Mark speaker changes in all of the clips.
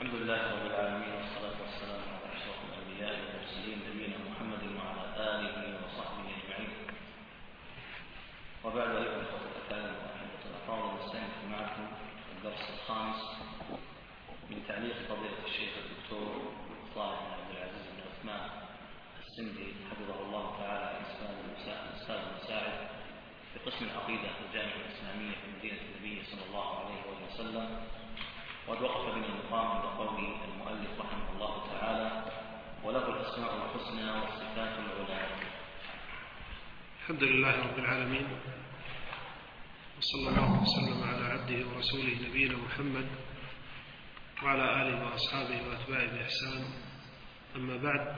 Speaker 1: الحمد لله رب العالمين، والصلاة والسلام على أشرف الأنبياء والمرسلين نبينا محمد وعلى آله وصحبه أجمعين. وبعد، أيها الأخوة الأكارم وأحبة الأفاضل، نستأنف معكم الدرس الخامس من تعليق فضيلة الشيخ الدكتور صالح بن عبد العزيز بن عثمان السندي حفظه الله تعالى على الأستاذ المساعد في قسم العقيدة في الجامعة الإسلامية في مدينة النبي صلى الله عليه وسلم. وقد وقف بنا المقام عند قول المؤلف رحمه الله تعالى: وله الأسماء الحسنى والصفات العلى.
Speaker 2: الحمد لله رب العالمين، وصلى الله وسلم على عبده ورسوله نبينا محمد وعلى آله وأصحابه وأتباعه بإحسان. أما بعد،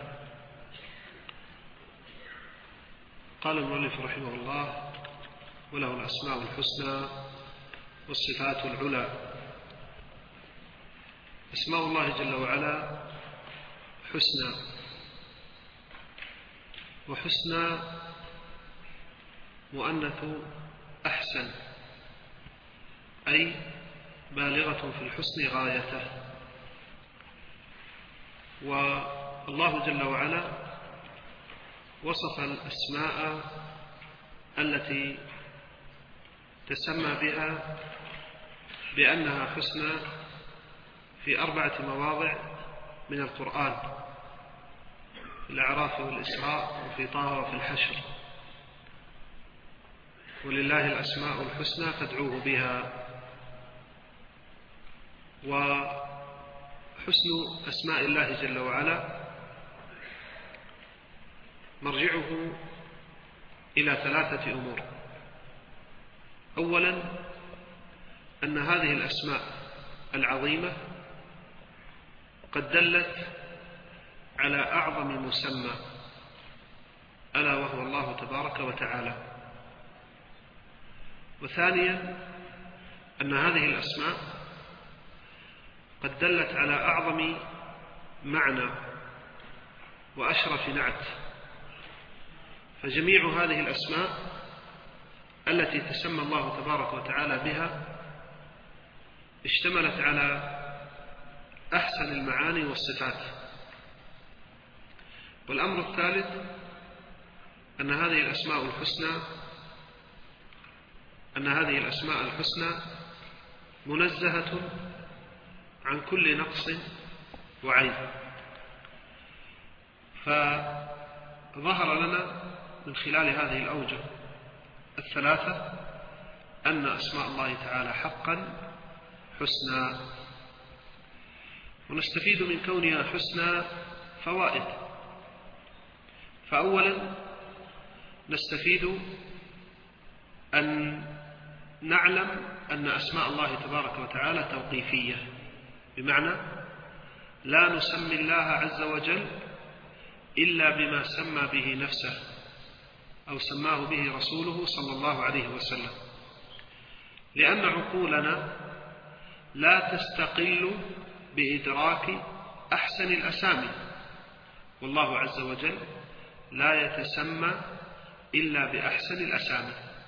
Speaker 2: قال المؤلف رحمه الله: وله الأسماء الحسنى والصفات العلى. أسماء الله جل وعلا حسنى، وحسنى مؤنث أحسن، أي بالغة في الحسن غايته. والله جل وعلا وصف الأسماء التي تسمى بها بأنها حسنى في 4 مواضع من القرآن: في الأعراف والإسراء، وفي طه، وفي الحشر. ولله الأسماء الحسنى فادعوه بها. وحسن أسماء الله جل وعلا مرجعه إلى 3 أمور. أولا، أن هذه الأسماء العظيمة قد دلت على أعظم مسمى، ألا وهو الله تبارك وتعالى. وثانيا، أن هذه الأسماء قد دلت على أعظم معنى وأشرف نعت. فجميع هذه الأسماء التي تسمى الله تبارك وتعالى بها اشتملت على أحسن المعاني والصفات. والأمر الثالث، أن هذه الأسماء الحسنى منزهة عن كل نقص وعيب. فظهر لنا من خلال هذه الأوجه ال3 أن أسماء الله تعالى حقا حسنى. ونستفيد من كونها حسنى فوائد. فأولا، نستفيد أن نعلم أن أسماء الله تبارك وتعالى توقيفية، بمعنى لا نسمي الله عز وجل إلا بما سمى به نفسه أو سماه به رسوله صلى الله عليه وسلم، لأن عقولنا لا تستقل بإدراك أحسن الأسامي، والله عز وجل لا يتسمى إلا بأحسن الأسامي.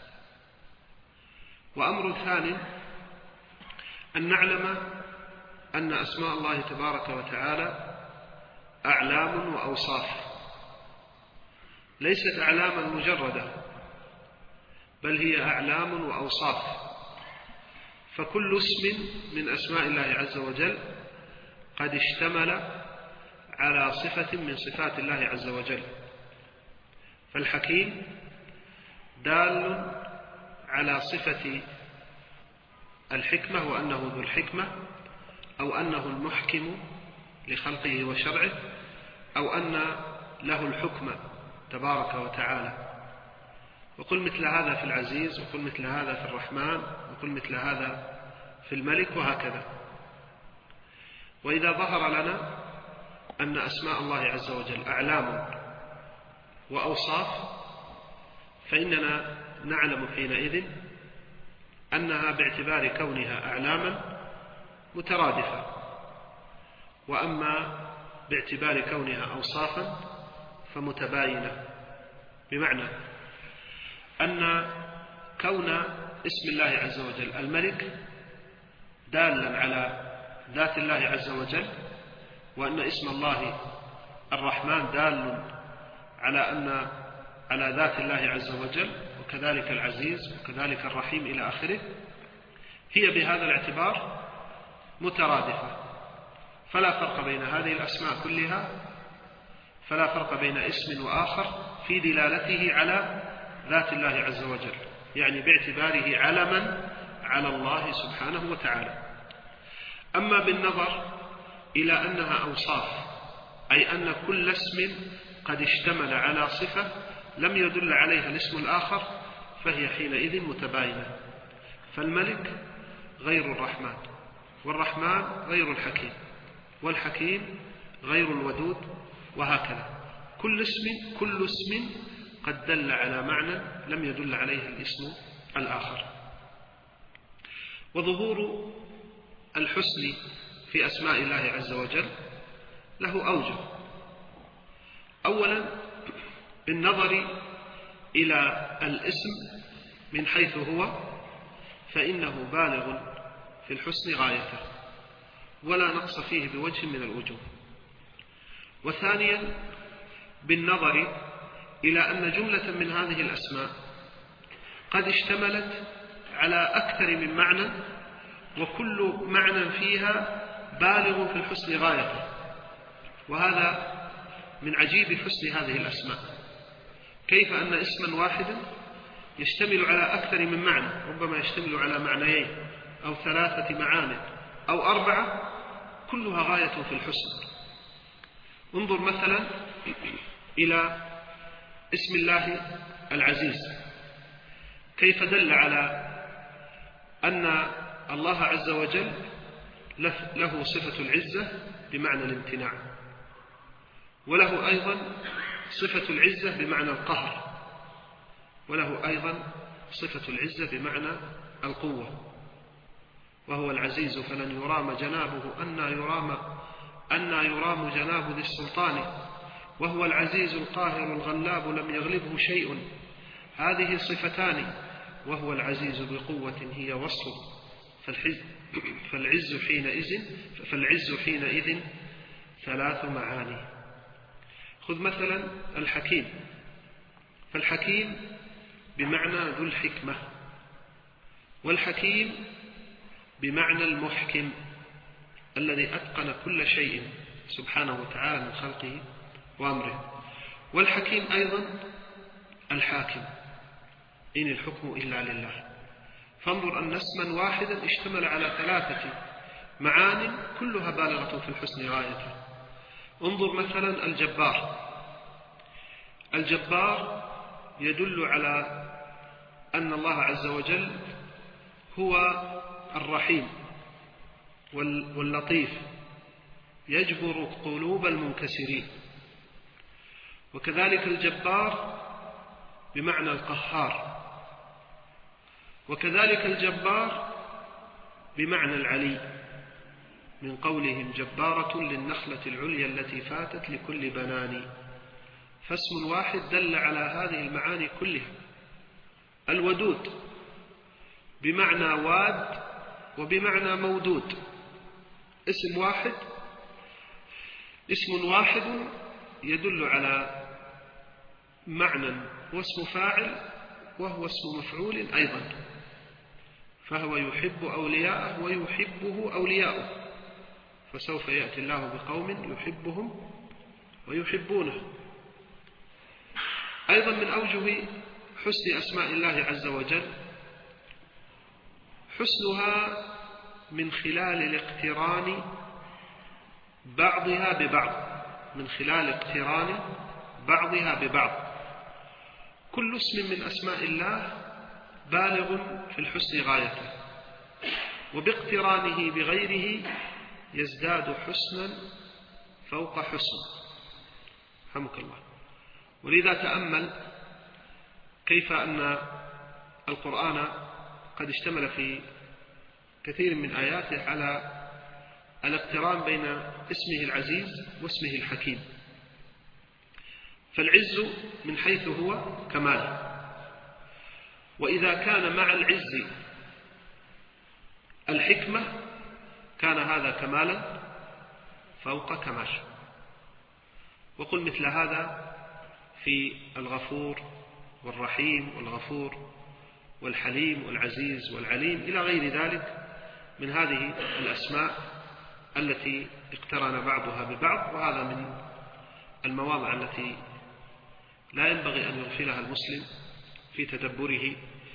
Speaker 2: وأمر ثاني، أن نعلم أن أسماء الله تبارك وتعالى أعلام وأوصاف، ليست أعلاما مجردة، بل هي أعلام وأوصاف. فكل اسم من أسماء الله عز وجل قد اشتمل على صفة من صفات الله عز وجل. فالحكيم دال على صفة الحكمة، وأنه ذو الحكمة، أو أنه المحكم لخلقه وشرعه، أو أن له الحكم تبارك وتعالى. وقل مثل هذا في العزيز، وقل مثل هذا في الرحمن، وقل مثل هذا في الملك، وهكذا. وإذا ظهر لنا أن أسماء الله عز وجل أعلام وأوصاف، فإننا نعلم حينئذ أنها باعتبار كونها أعلاما مترادفة، وأما باعتبار كونها أوصافا فمتباينة. بمعنى أن كون اسم الله عز وجل الملك دالا على ذات الله عز وجل، وأن اسم الله الرحمن دال على ذات الله عز وجل، وكذلك العزيز وكذلك الرحيم إلى آخره، هي بهذا الاعتبار مترادفة، فلا فرق بين هذه الأسماء كلها، فلا فرق بين اسم وآخر في دلالته على ذات الله عز وجل، يعني باعتباره علما على الله سبحانه وتعالى. أما بالنظر إلى أنها أوصاف، أي أن كل اسم قد اشتمل على صفة لم يدل عليها الاسم الآخر، فهي حينئذ متباينة، فالملك غير الرحمن، والرحمن غير الحكيم، والحكيم غير الودود، وهكذا كل اسم قد دل على معنى لم يدل عليه الاسم الآخر. وظهور الحسن في أسماء الله عز وجل له أوجه. أولا بالنظر إلى الاسم من حيث هو، فإنه بالغ في الحسن غايته، ولا نقص فيه بوجه من الوجوه. وثانيا بالنظر إلى أن جملة من هذه الأسماء قد اشتملت على أكثر من معنى، وكل معنى فيها بالغ في الحسن غايته، وهذا من عجيب حسن هذه الأسماء. كيف أن اسما واحدا يشتمل على أكثر من معنى، ربما يشتمل على معنيين أو 3 معاني أو 4، كلها غاية في الحسن. انظر مثلا إلى اسم الله العزيز، كيف دل على أن الله عز وجل له صفة العزة بمعنى الامتناع، وله أيضا صفة العزة بمعنى القهر، وله أيضا صفة العزة بمعنى القوة. وهو العزيز فلن يرام جنابه أن يرام جناب ذي السلطان، وهو العزيز القاهر الغلاب لم يغلبه شيء، هذه صفتان، وهو العزيز بقوة هي وصف، فالعز حينئذ 3 معاني. خذ مثلا الحكيم، فالحكيم بمعنى ذو الحكمة، والحكيم بمعنى المحكم الذي أتقن كل شيء سبحانه وتعالى من خلقه وأمره. والحكيم أيضا الحاكم، إن الحكم إلا لله. فانظر أن اسما واحدا اشتمل على 3 معان كلها بالغة في الحسن غايته. انظر مثلا الجبار، الجبار يدل على أن الله عز وجل هو الرحيم واللطيف، يجبر قلوب المنكسرين. وكذلك الجبار بمعنى القهار، وكذلك الجبار بمعنى العلي، من قولهم جبارة للنخلة العليا التي فاتت لكل بنان. فاسم واحد دل على هذه المعاني كلها. الودود بمعنى واد وبمعنى مودود، اسم واحد يدل على معنى واسم فاعل، وهو اسم مفعول أيضا، فهو يحب أولياءه ويحبه أولياؤه، فسوف يأتي الله بقوم يحبهم ويحبونه. أيضا من أوجه حسن أسماء الله عز وجل حسنها من خلال الاقتران بعضها ببعض، من خلال اقتران بعضها ببعض. كل اسم من أسماء الله بالغ في الحسن غايته، وباقترانه بغيره يزداد حسنا فوق حسن. رحمك الله. ولذا تأمل كيف أن القرآن قد اشتمل في كثير من آياته على الاقتران بين اسمه العزيز واسمه الحكيم. فالعز من حيث هو كمال، وإذا كان مع العز الحكمة كان هذا كمالا فوق كمال. وقل مثل هذا في الغفور والرحيم والغفور والحليم والعزيز والعليم إلى غير ذلك من هذه الأسماء التي اقترن بعضها ببعض. وهذا من المواضع التي لا ينبغي أن يغفلها المسلم في تدبره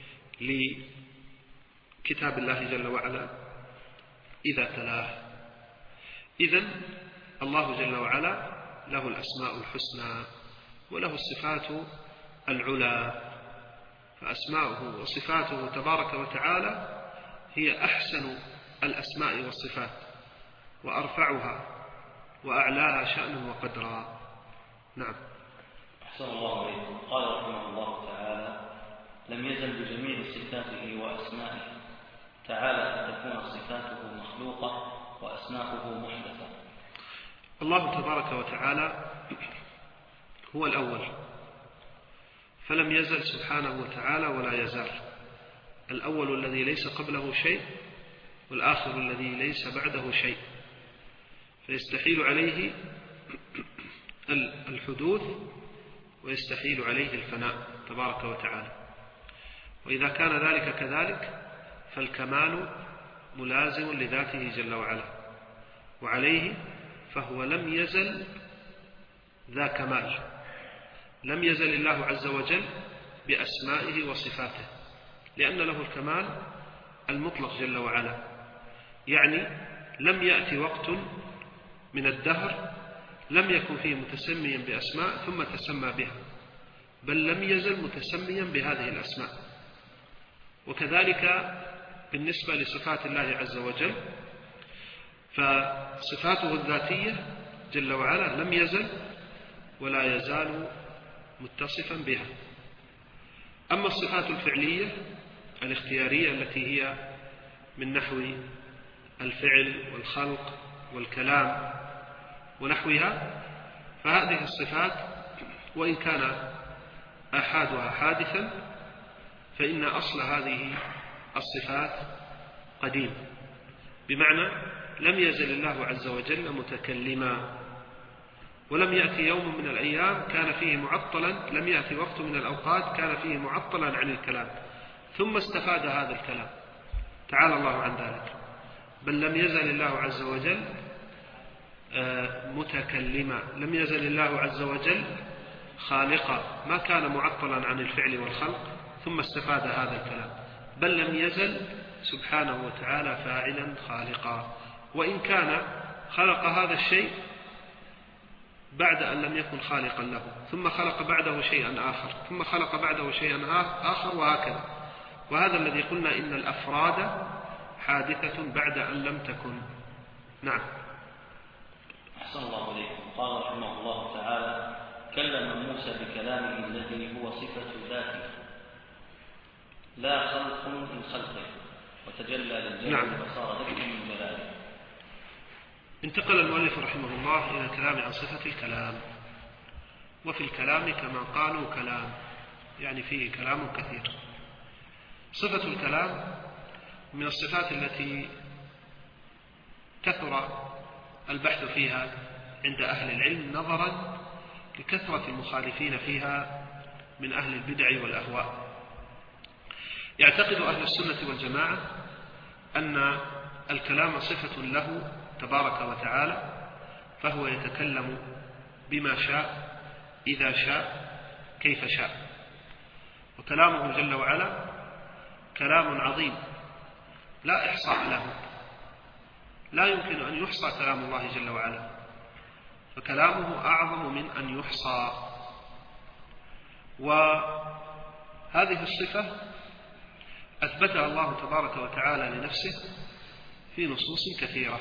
Speaker 2: لكتاب الله جل وعلا إذا تلاه. إذن الله جل وعلا له الأسماء الحسنى وله الصفات العلى، فأسماؤه وصفاته تبارك وتعالى هي أحسن الأسماء والصفات وأرفعها وأعلاها شأنا وقدرا. نعم.
Speaker 1: أحسن الله عليكم. قال رحمه الله تعالى: لم يزل بجميع صفاته وأسمائه تعالى أن تكون صفاته مخلوقة وأسماؤه محدثة.
Speaker 2: الله تبارك وتعالى هو الأول، فلم يزل سبحانه وتعالى ولا يزال، الأول الذي ليس قبله شيء والآخر الذي ليس بعده شيء، فيستحيل عليه الحدوث ويستحيل عليه الفناء تبارك وتعالى. وإذا كان ذلك كذلك فالكمال ملازم لذاته جل وعلا، وعليه فهو لم يزل ذا كمال، لم يزل الله عز وجل بأسمائه وصفاته، لأن له الكمال المطلق جل وعلا. يعني لم يأتي وقت من الدهر لم يكن فيه متسميا بأسماء ثم تسمى بها، بل لم يزل متسميا بهذه الأسماء. وكذلك بالنسبة لصفات الله عز وجل، فصفاته الذاتية جل وعلا لم يزل ولا يزال متصفا بها. أما الصفات الفعلية الاختيارية التي هي من نحو الفعل والخلق والكلام ونحوها، فهذه الصفات وإن كان أحادها حادثا فإن أصل هذه الصفات قديم، بمعنى لم يزل الله عز وجل متكلما، ولم يأتي يوم من الأيام كان فيه معطلا، لم يأتي وقت من الأوقات كان فيه معطلا عن الكلام ثم استفاد هذا الكلام، تعالى الله عن ذلك، بل لم يزل الله عز وجل متكلما، لم يزل الله عز وجل خالقا، ما كان معطلا عن الفعل والخلق ثم استفاد هذا الكلام، بل لم يزل سبحانه وتعالى فاعلا خالقا، وإن كان خلق هذا الشيء بعد أن لم يكن خالقا له، ثم خلق بعده شيئا آخر، ثم خلق بعده شيئا آخر، وهكذا. وهذا الذي قلنا إن الأفراد حادثة بعد أن لم تكن. نعم.
Speaker 1: أحسن الله عليكم. قال رحمه الله تعالى: كلم موسى بكلامه الذي هو صفة ذاته لا خلق من خلقه، وتجلى للجلال. نعم. وصار ذكر من جلاله.
Speaker 2: انتقل المؤلف رحمه الله إلى الكلام عن صفة الكلام. وفي الكلام كما قالوا كلام، يعني فيه كلام كثير. صفة الكلام من الصفات التي كثر البحث فيها عند أهل العلم نظرا لكثرة المخالفين فيها من أهل البدع والأهواء. يعتقد أهل السنة والجماعة أن الكلام صفة له تبارك وتعالى، فهو يتكلم بما شاء إذا شاء كيف شاء، وكلامه جل وعلا كلام عظيم لا إحصاء له، لا يمكن أن يحصى كلام الله جل وعلا، فكلامه أعظم من أن يحصى. وهذه الصفة أثبتها الله تبارك وتعالى لنفسه في نصوص كثيرة،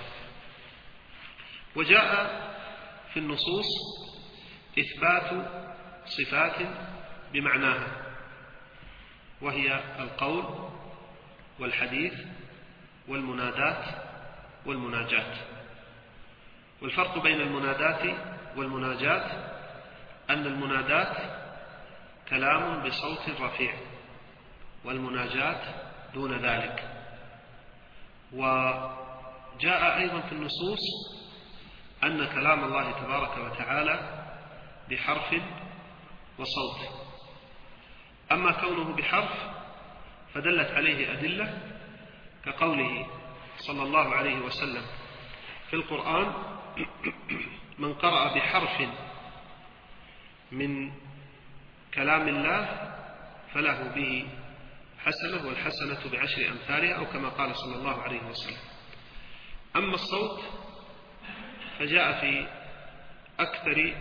Speaker 2: وجاء في النصوص إثبات صفات بمعناها، وهي القول والحديث والمنادات والمناجات. والفرق بين المنادات والمناجات أن المنادات كلام بصوت رفيع، والمناجات دون ذلك. جاء أيضا في النصوص أن كلام الله تبارك وتعالى بحرف وصوت. أما كونه بحرف فدلت عليه أدلة كقوله صلى الله عليه وسلم في القرآن: من قرأ بحرف من كلام الله فله به حسنة، والحسنة بعشر أمثالها، أو كما قال صلى الله عليه وسلم. أما الصوت فجاء في أكثر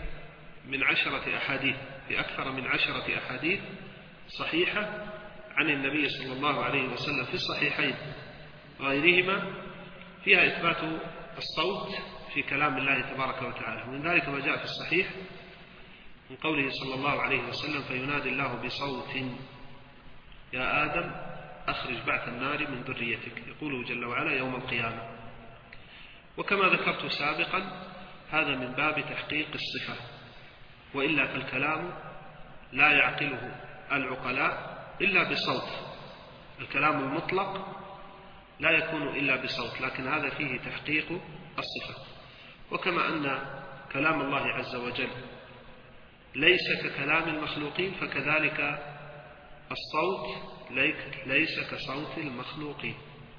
Speaker 2: من 10 أحاديث صحيحة عن النبي صلى الله عليه وسلم في الصحيحين وغيرهما فيها إثبات الصوت في كلام الله تبارك وتعالى. ومن ذلك ما جاء في الصحيح من قوله صلى الله عليه وسلم: فينادي الله بصوت: يا آدم أخرج بعث النار من ذريتك، يقوله جل وعلا يوم القيامة. وكما ذكرت سابقا هذا من باب تحقيق الصفة، وإلا فالكلام لا يعقله العقلاء إلا بصوت. الكلام المطلق لا يكون إلا بصوت، لكن هذا فيه تحقيق الصفة. وكما أن كلام الله عز وجل ليس ككلام المخلوقين، فكذلك الصوت ليس كصوت المخلوقين.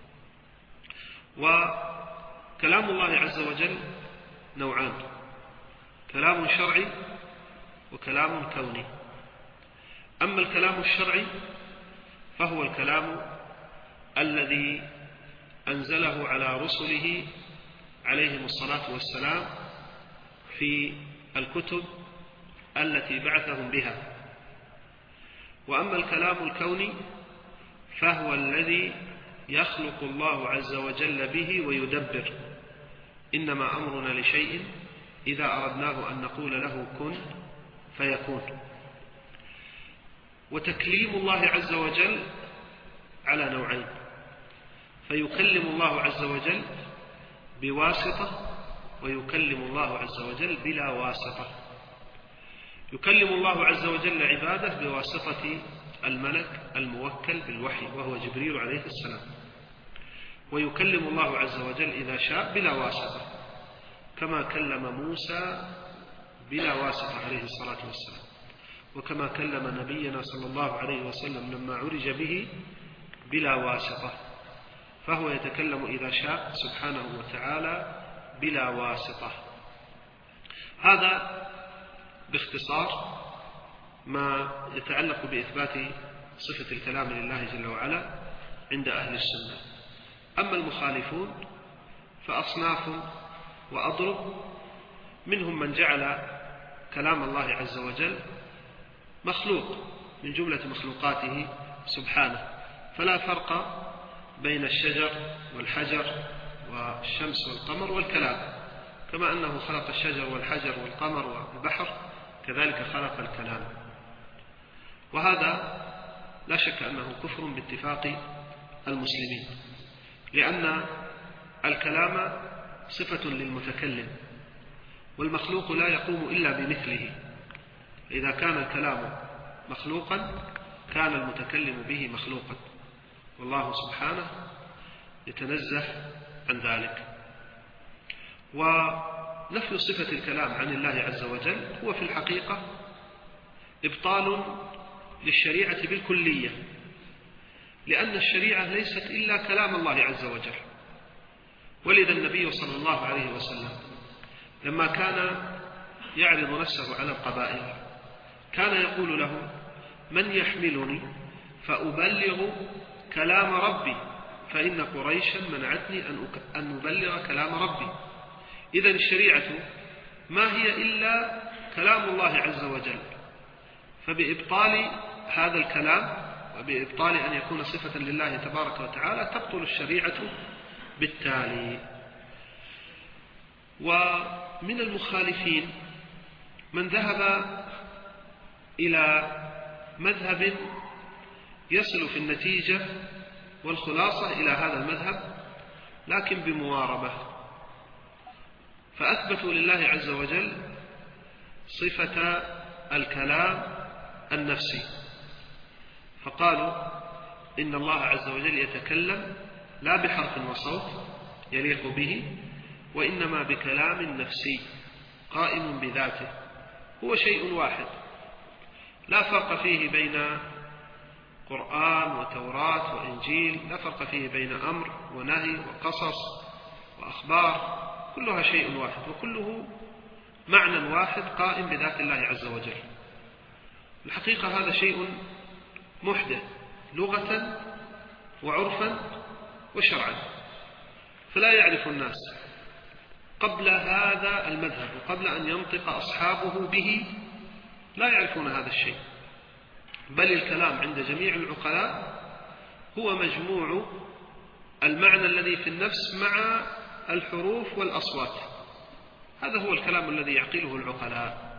Speaker 2: وكلام الله عز وجل نوعان: كلام شرعي وكلام كوني. أما الكلام الشرعي فهو الكلام الذي أنزله على رسله عليهم الصلاة والسلام في الكتب التي بعثهم بها. وأما الكلام الكوني فهو الذي يخلق الله عز وجل به ويدبر. إنما أمرنا لشيء إذا أردناه أن نقول له كن فيكون. وتكليم الله عز وجل على نوعين: فيكلم الله عز وجل بواسطة، ويكلم الله عز وجل بلا واسطة. يكلم الله عز وجل عباده بواسطة الملك الموكل بالوحي وهو جبريل عليه السلام، ويكلم الله عز وجل إذا شاء بلا واسطة، كما كلم موسى بلا واسطة عليه الصلاة والسلام، وكما كلم نبينا صلى الله عليه وسلم لما عرج به بلا واسطة، فهو يتكلم إذا شاء سبحانه وتعالى بلا واسطة. هذا باختصار ما يتعلق بإثبات صفة الكلام لله جل وعلا عند أهل السنة. أما المخالفون فأصناف وأضرب، منهم من جعل كلام الله عز وجل مخلوق من جملة مخلوقاته سبحانه، فلا فرق بين الشجر والحجر والشمس والقمر والكلام، كما أنه خلق الشجر والحجر والقمر والبحر كذلك خلق الكلام. وهذا لا شك أنه كفر باتفاق المسلمين، لأن الكلام صفة للمتكلم، والمخلوق لا يقوم إلا بمثله. إذا كان الكلام مخلوقا كان المتكلم به مخلوقا، والله سبحانه يتنزه عن ذلك. ونفي صفة الكلام عن الله عز وجل هو في الحقيقة إبطال للشريعة بالكلية، لأن الشريعة ليست إلا كلام الله عز وجل. ولذا النبي صلى الله عليه وسلم لما كان يعرض نفسه على القبائل كان يقول له: من يحملني فأبلغ كلام ربي، فإن قريشا منعتني أن أبلغ كلام ربي. إذن الشريعة ما هي إلا كلام الله عز وجل، فبإبطال هذا الكلام وبإبطال أن يكون صفة لله تبارك وتعالى تبطل الشريعة بالتالي. ومن المخالفين من ذهب إلى مذهب يصل في النتيجة والخلاصة إلى هذا المذهب لكن بمواربة، فأثبتوا لله عز وجل صفة الكلام النفسي، فقالوا إن الله عز وجل يتكلم لا بحرف وصوت، يليق به، وإنما بكلام نفسي قائم بذاته، هو شيء واحد لا فرق فيه بين قرآن وتوراة وإنجيل، لا فرق فيه بين أمر ونهي وقصص وأخبار، كلها شيء واحد وكله معنى واحد قائم بذات الله عز وجل. الحقيقة هذا شيء محدث لغة وعرفا وشرعا، فلا يعرف الناس قبل هذا المذهب وقبل أن ينطق أصحابه به لا يعرفون هذا الشيء، بل الكلام عند جميع العقلاء هو مجموع المعنى الذي في النفس مع الحروف والأصوات، هذا هو الكلام الذي يعقله العقلاء.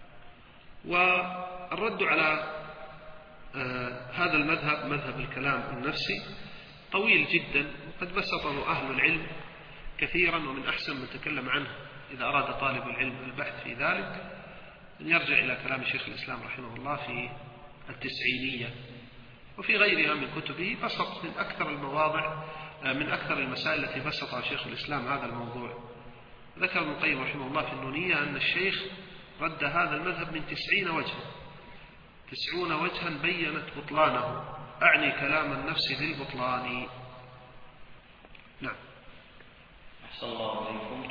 Speaker 2: والرد على هذا المذهب، مذهب الكلام النفسي، طويل جدا، وقد بسطه أهل العلم كثيرا، ومن أحسن من تكلم عنه إذا أراد طالب العلم البحث في ذلك أن يرجع إلى كلام شيخ الإسلام رحمه الله في التسعينية وفي غيرها من كتبه، بسط من أكثر المواضع، من أكثر المسائل التي بسطها شيخ الإسلام هذا الموضوع. ذكر ابن القيم رحمه الله في النونية أن الشيخ رد هذا المذهب من 90 وجها، 90 وجها بينت بطلانه، أعني كلام النفس بالبطلان. نعم.
Speaker 1: أحسن الله عليكم.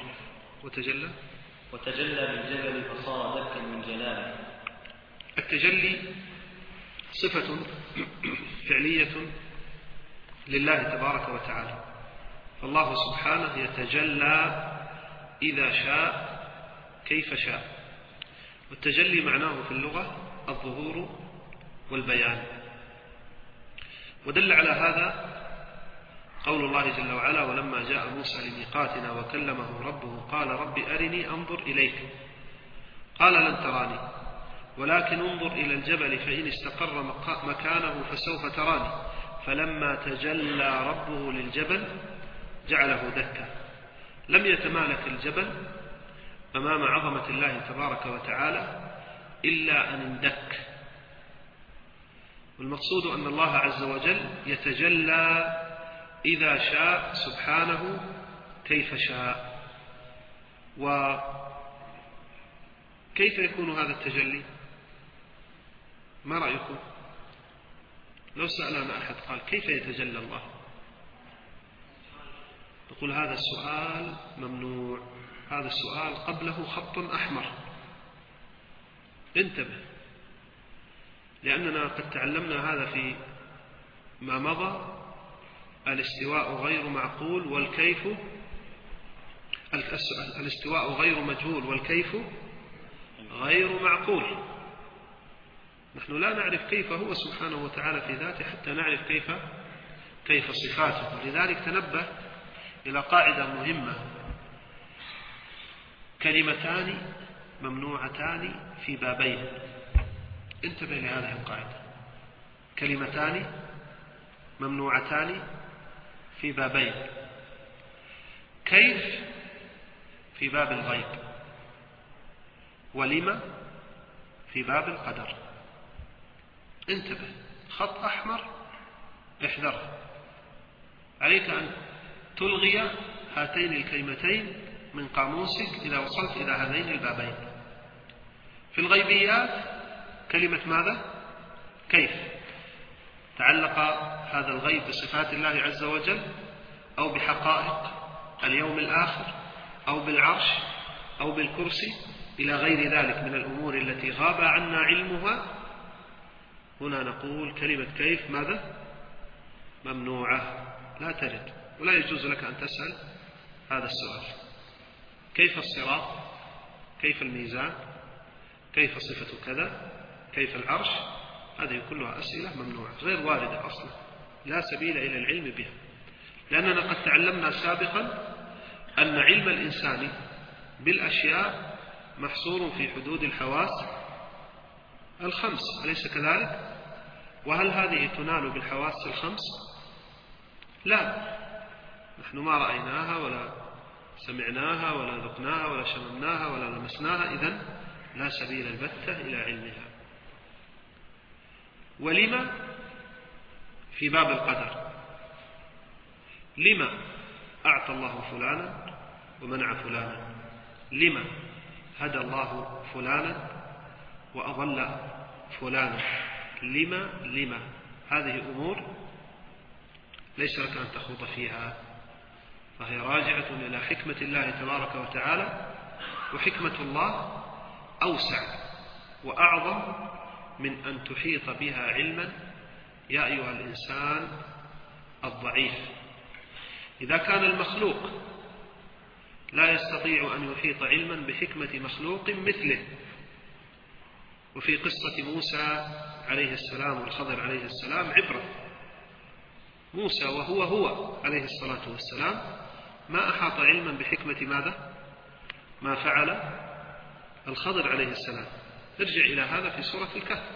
Speaker 1: وتجلى بالجبل فصار دكا من جلاله.
Speaker 2: التجلي صفة فعلية لله تبارك وتعالى، فالله سبحانه يتجلى إذا شاء كيف شاء، والتجلي معناه في اللغة الظهور والبيان. ودل على هذا قول الله جل وعلا: ولما جاء موسى لميقاتنا وكلمه ربه قال رب أرني أنظر إليك قال لن تراني ولكن انظر إلى الجبل فإن استقر مكانه فسوف تراني فلما تجلى ربه للجبل جعله دكا. لم يتمالك الجبل أمام عظمة الله تبارك وتعالى إلا أن اندك. والمقصود أن الله عز وجل يتجلى إذا شاء سبحانه كيف شاء. وكيف يكون هذا التجلي؟ ما رأيكم لو سألنا أحد قال كيف يتجلى الله؟ نقول هذا السؤال ممنوع، هذا السؤال قبله خط أحمر، انتبه، لأننا قد تعلمنا هذا في ما مضى. الاستواء غير معقول والكيف، الاستواء غير مجهول والكيف غير معقول. نحن لا نعرف كيف هو سبحانه وتعالى في ذاته حتى نعرف كيف صفاته. ولذلك تنبه إلى قاعدة مهمة: كلمتان ممنوعتان في بابين. انتبه لهذه القاعدة: كلمتان ممنوعتان في بابين. كيف في باب الغيب، ولما في باب القدر. انتبه، خط أحمر احذره، عليك أن تلغي هاتين الكلمتين من قاموسك إذا وصلت إلى هذين البابين. في الغيبيات كلمة ماذا؟ كيف. تعلق هذا الغيب بصفات الله عز وجل أو بحقائق اليوم الآخر أو بالعرش أو بالكرسي إلى غير ذلك من الأمور التي غاب عنا علمها. هنا نقول كلمة كيف ماذا؟ ممنوعة، لا ترد، ولا يجوز لك أن تسأل هذا السؤال: كيف الصراط، كيف الميزان، كيف صفة كذا، كيف العرش. هذه كلها أسئلة ممنوعة غير واردة أصلا، لا سبيل إلى العلم بها، لأننا قد تعلمنا سابقا أن علم الإنسان بالأشياء محصور في حدود الحواس الخمس، أليس كذلك؟ وهل هذه تنال بالحواس الخمس؟ لا، نحن ما رأيناها ولا سمعناها ولا ذقناها ولا شممناها ولا لمسناها، إذن لا سبيل البتة إلى علمها. ولما في باب القدر. لما أعطى الله فلانا ومنع فلانا، لما هدى الله فلانا وأضل فلانا، لما هذه أمور ليس لك أن تخوض فيها، فهي راجعة إلى حكمة الله تبارك وتعالى، وحكمة الله أوسع وأعظم من أن تحيط بها علما يا أيها الإنسان الضعيف. إذا كان المخلوق لا يستطيع أن يحيط علما بحكمة مخلوق مثله، وفي قصة موسى عليه السلام والخضر عليه السلام عبرة. موسى وهو عليه الصلاة والسلام ما أحاط علما بحكمة ماذا؟ ما فعل الخضر عليه السلام. ارجع إلى هذا في سورة الكهف.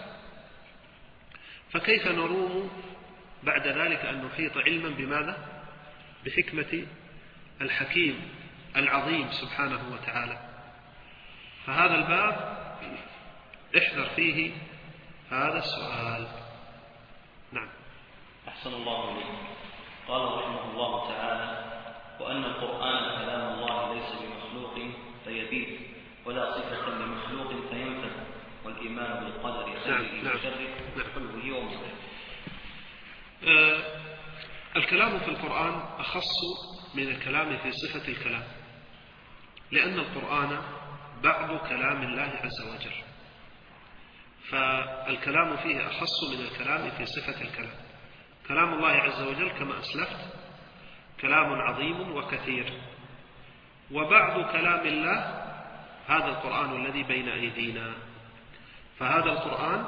Speaker 2: فكيف نروم بعد ذلك أن نحيط علما بماذا؟ بحكمة الحكيم العظيم سبحانه وتعالى. فهذا الباب احذر فيه هذا السؤال. نعم.
Speaker 1: أحسن الله إليك. قال رحمه الله تعالى: وأن القرآن كلام الله ليس بمخلوق فيبيد ولا صفة لمخلوق فينفذ، والإيمان بالقدر خيره وشره حلوه ومره.
Speaker 2: الكلام في القرآن أخص من الكلام في صفة الكلام، لأن القرآن بعض كلام الله عز وجل، فالكلام فيه أخص من الكلام في صفة الكلام. كلام الله عز وجل كما أسلفت كلام عظيم وكثير، وبعض كلام الله هذا القرآن الذي بين أيدينا. فهذا القرآن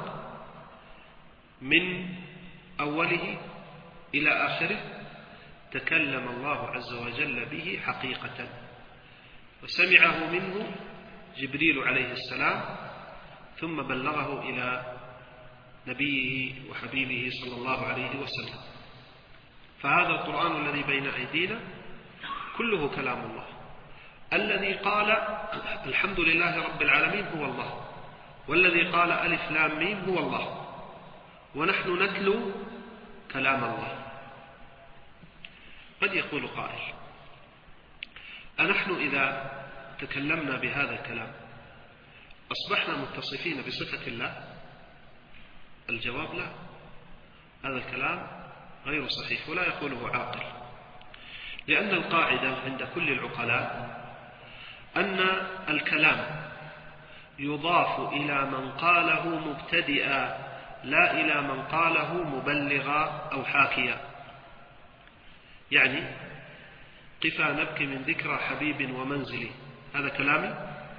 Speaker 2: من أوله إلى آخره تكلم الله عز وجل به حقيقة، وسمعه منه جبريل عليه السلام، ثم بلغه إلى نبيه وحبيبه صلى الله عليه وسلم. فهذا القرآن الذي بين أيدينا كله كلام الله. الذي قال الحمد لله رب العالمين هو الله، والذي قال ألف لام ميم هو الله، ونحن نتلو كلام الله. قد يقول قائل: أنحن إذا تكلمنا بهذا الكلام أصبحنا متصفين بصفة الله؟ الجواب لا، هذا الكلام غير صحيح ولا يقوله عاقل، لأن القاعدة عند كل العقلاء أن الكلام يضاف إلى من قاله مبتدئا، لا إلى من قاله مبلغا أو حاكيا. يعني قفا نبكي من ذكرى حبيب ومنزلي، هذا كلامي؟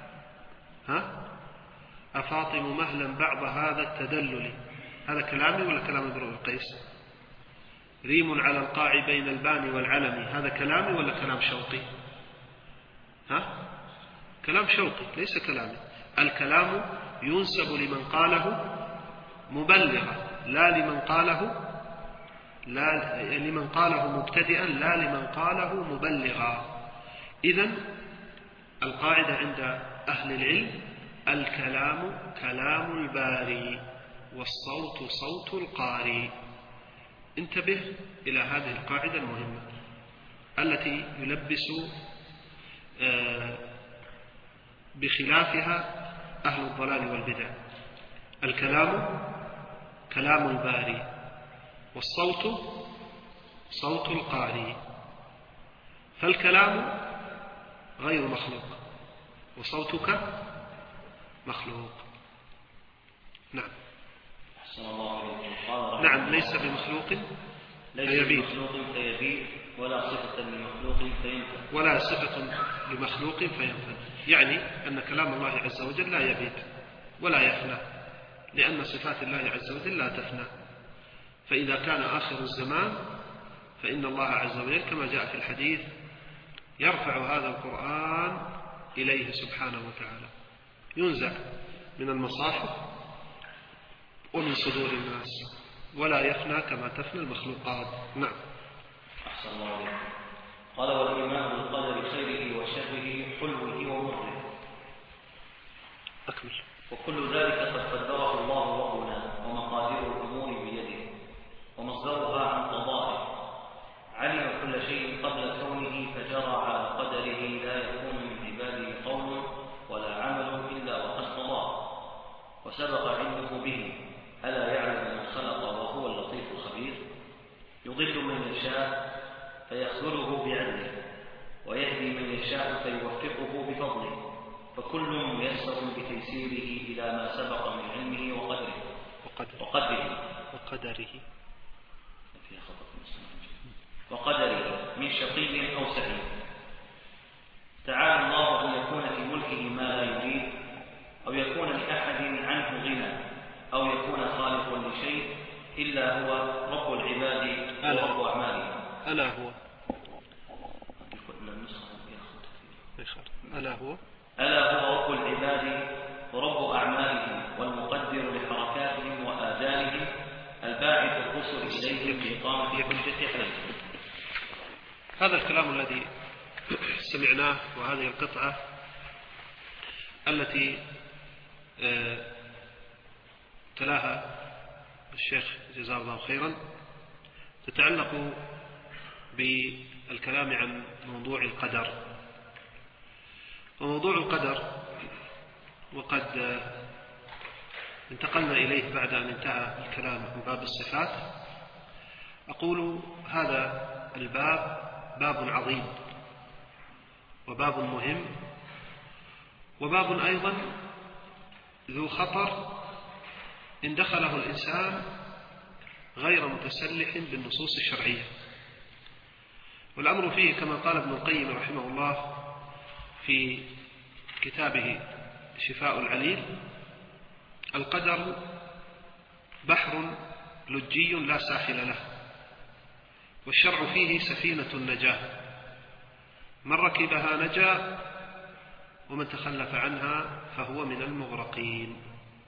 Speaker 2: أفاطم مهلا بعض هذا التدلل، هذا كلامي ولا كلام امرؤ القيس؟ ريم على القاع بين البان والعلم، هذا كلامي ولا كلام شوقي؟ كلام شوقي ليس كلامي. الكلام ينسب لمن قاله مبلغا، لا لمن قاله مبتدئا، لا لمن قاله مبلغا. إذن القاعدة عند أهل العلم: الكلام كلام الباري، والصوت صوت القاري. انتبه إلى هذه القاعدة المهمة التي يلبس بخلافها أهل الضلال والبدع. الكلام كلام الباري، والصوت صوت القاري. فالكلام غير مخلوق، وصوتك مخلوق. نعم. نعم، ليس بمخلوق فيبيد،
Speaker 1: ولا صفة لمخلوق فينفذ،
Speaker 2: ولا صفة لمخلوق فينفذ. يعني أن كلام الله عز وجل لا يبيد ولا يفنى، لأن صفات الله عز وجل لا تفنى. فإذا كان آخر الزمان فإن الله عز وجل كما جاء في الحديث يرفع هذا القرآن إليه سبحانه وتعالى، ينزع من المصاحف ومن صدور الناس، ولا يفنى كما تفنى المخلوقات. نعم.
Speaker 1: أحسن الله عليك. قال: والإيمان بالقدر خيره وشره حلوه ومره.
Speaker 2: أكمل.
Speaker 1: وكل ذلك قد قدره الله ربنا، ومقادير الأمور بيده، ومصدرها عن قضائه. علم كل شيء قبل كونه فكل ميسر بتيسيره إلى ما سبق من علمه وقدره من شقي أو سعيد. تعالى الله أن يكون في ملكه ما لا يريد، أو يكون لأحد عنه غنى، أو يكون خالقا لشيء إلا هو رب العباد ورب أعمالهم.
Speaker 2: ألا هو رب
Speaker 1: العباد ورب أعمالهم، والمقدر لحركاتهم وآجالهم، الباعث الرسل إليهم لإقامة حجة عليهم.
Speaker 2: هذا الكلام الذي سمعناه وهذه القطعة التي تلاها الشيخ جزاه الله خيرا تتعلق بالكلام عن موضوع القدر. وموضوع القدر وقد انتقلنا إليه بعد أن انتهى الكلام عن باب الصفات. أقول هذا الباب باب عظيم وباب مهم، وباب أيضا ذو خطر إن دخله الإنسان غير متسلح بالنصوص الشرعية. والأمر فيه كما قال ابن القيم رحمه الله في كتابه شفاء العليل: القدر بحر لجي لا ساحل له، والشرع فيه سفينة النجاة، من ركبها نجا ومن تخلف عنها فهو من المغرقين.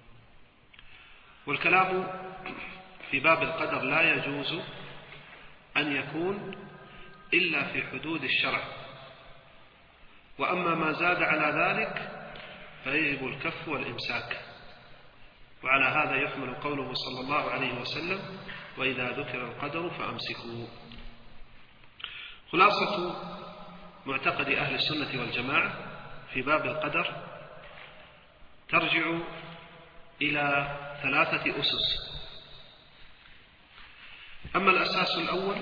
Speaker 2: والكلام في باب القدر لا يجوز أن يكون إلا في حدود الشرع، وأما ما زاد على ذلك فيجب الكف والإمساك. وعلى هذا يحمل قوله صلى الله عليه وسلم: وإذا ذكر القدر فأمسكوا. خلاصة معتقد أهل السنة والجماعة في باب القدر ترجع إلى 3 أسس. أما الأساس الأول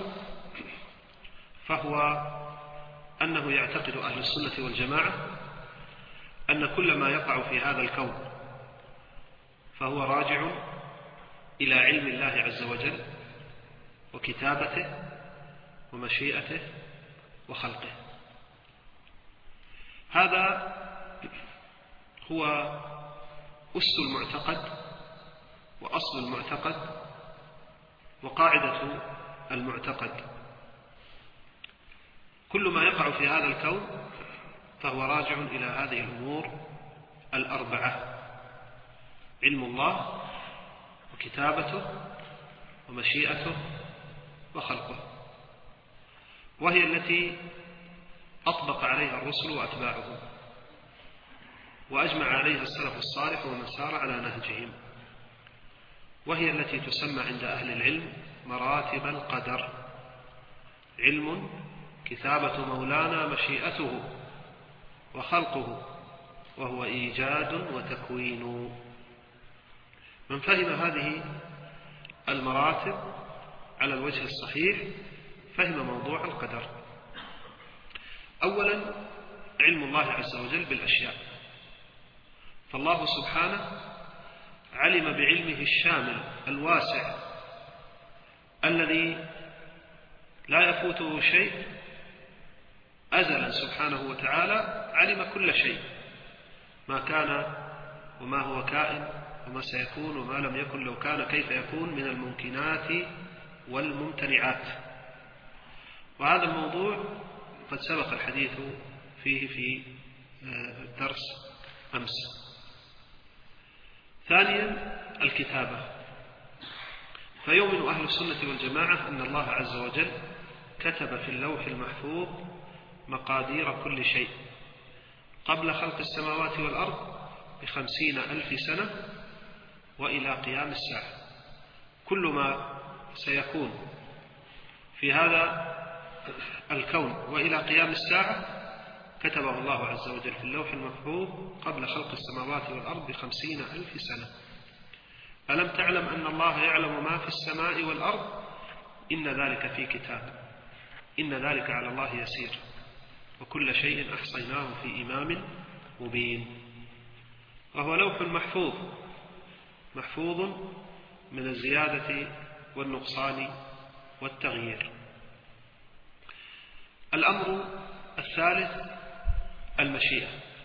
Speaker 2: فهو أنه يعتقد أهل السنة والجماعة أن كل ما يقع في هذا الكون فهو راجع إلى علم الله عز وجل وكتابته ومشيئته وخلقه. هذا هو أس المعتقد وأصل المعتقد وقاعدة المعتقد. كل ما يقع في هذا الكون فهو راجع إلى هذه الأمور 4: علم الله وكتابته ومشيئته وخلقه، وهي التي أطبق عليها الرسل وأتباعهم، وأجمع عليها السلف الصالح ومن سار على نهجهم، وهي التي تسمى عند أهل العلم مراتب القدر: علم، كتابة مولانا مشيئته، وخلقه وهو إيجاد وتكوين. من فهم هذه المراتب على الوجه الصحيح فهم موضوع القدر. أولا، علم الله عز وجل بالأشياء، فالله سبحانه علم بعلمه الشامل الواسع الذي لا يفوته شيء أزلا سبحانه وتعالى، علم كل شيء، ما كان وما هو كائن وما سيكون وما لم يكن لو كان كيف يكون من الممكنات والممتنعات. وهذا الموضوع قد سبق الحديث فيه في الدرس أمس. ثانيا، الكتابة، فيؤمن أهل السنة والجماعة أن الله عز وجل كتب في اللوح المحفوظ مقادير كل شيء قبل خلق السماوات والأرض ب50,000 سنة وإلى قيام الساعة. كل ما سيكون في هذا الكون وإلى قيام الساعة كتبه الله عز وجل في اللوح المحفوظ قبل خلق السماوات والأرض ب50,000 سنة. ألم تعلم أن الله يعلم ما في السماء والأرض؟ إن ذلك في كتاب، إن ذلك على الله يسير، وكل شيء أحصيناه في إمام مبين، وهو لوح محفوظ محفوظ من الزيادة والنقصان والتغيير. الأمر الثالث المشيئة.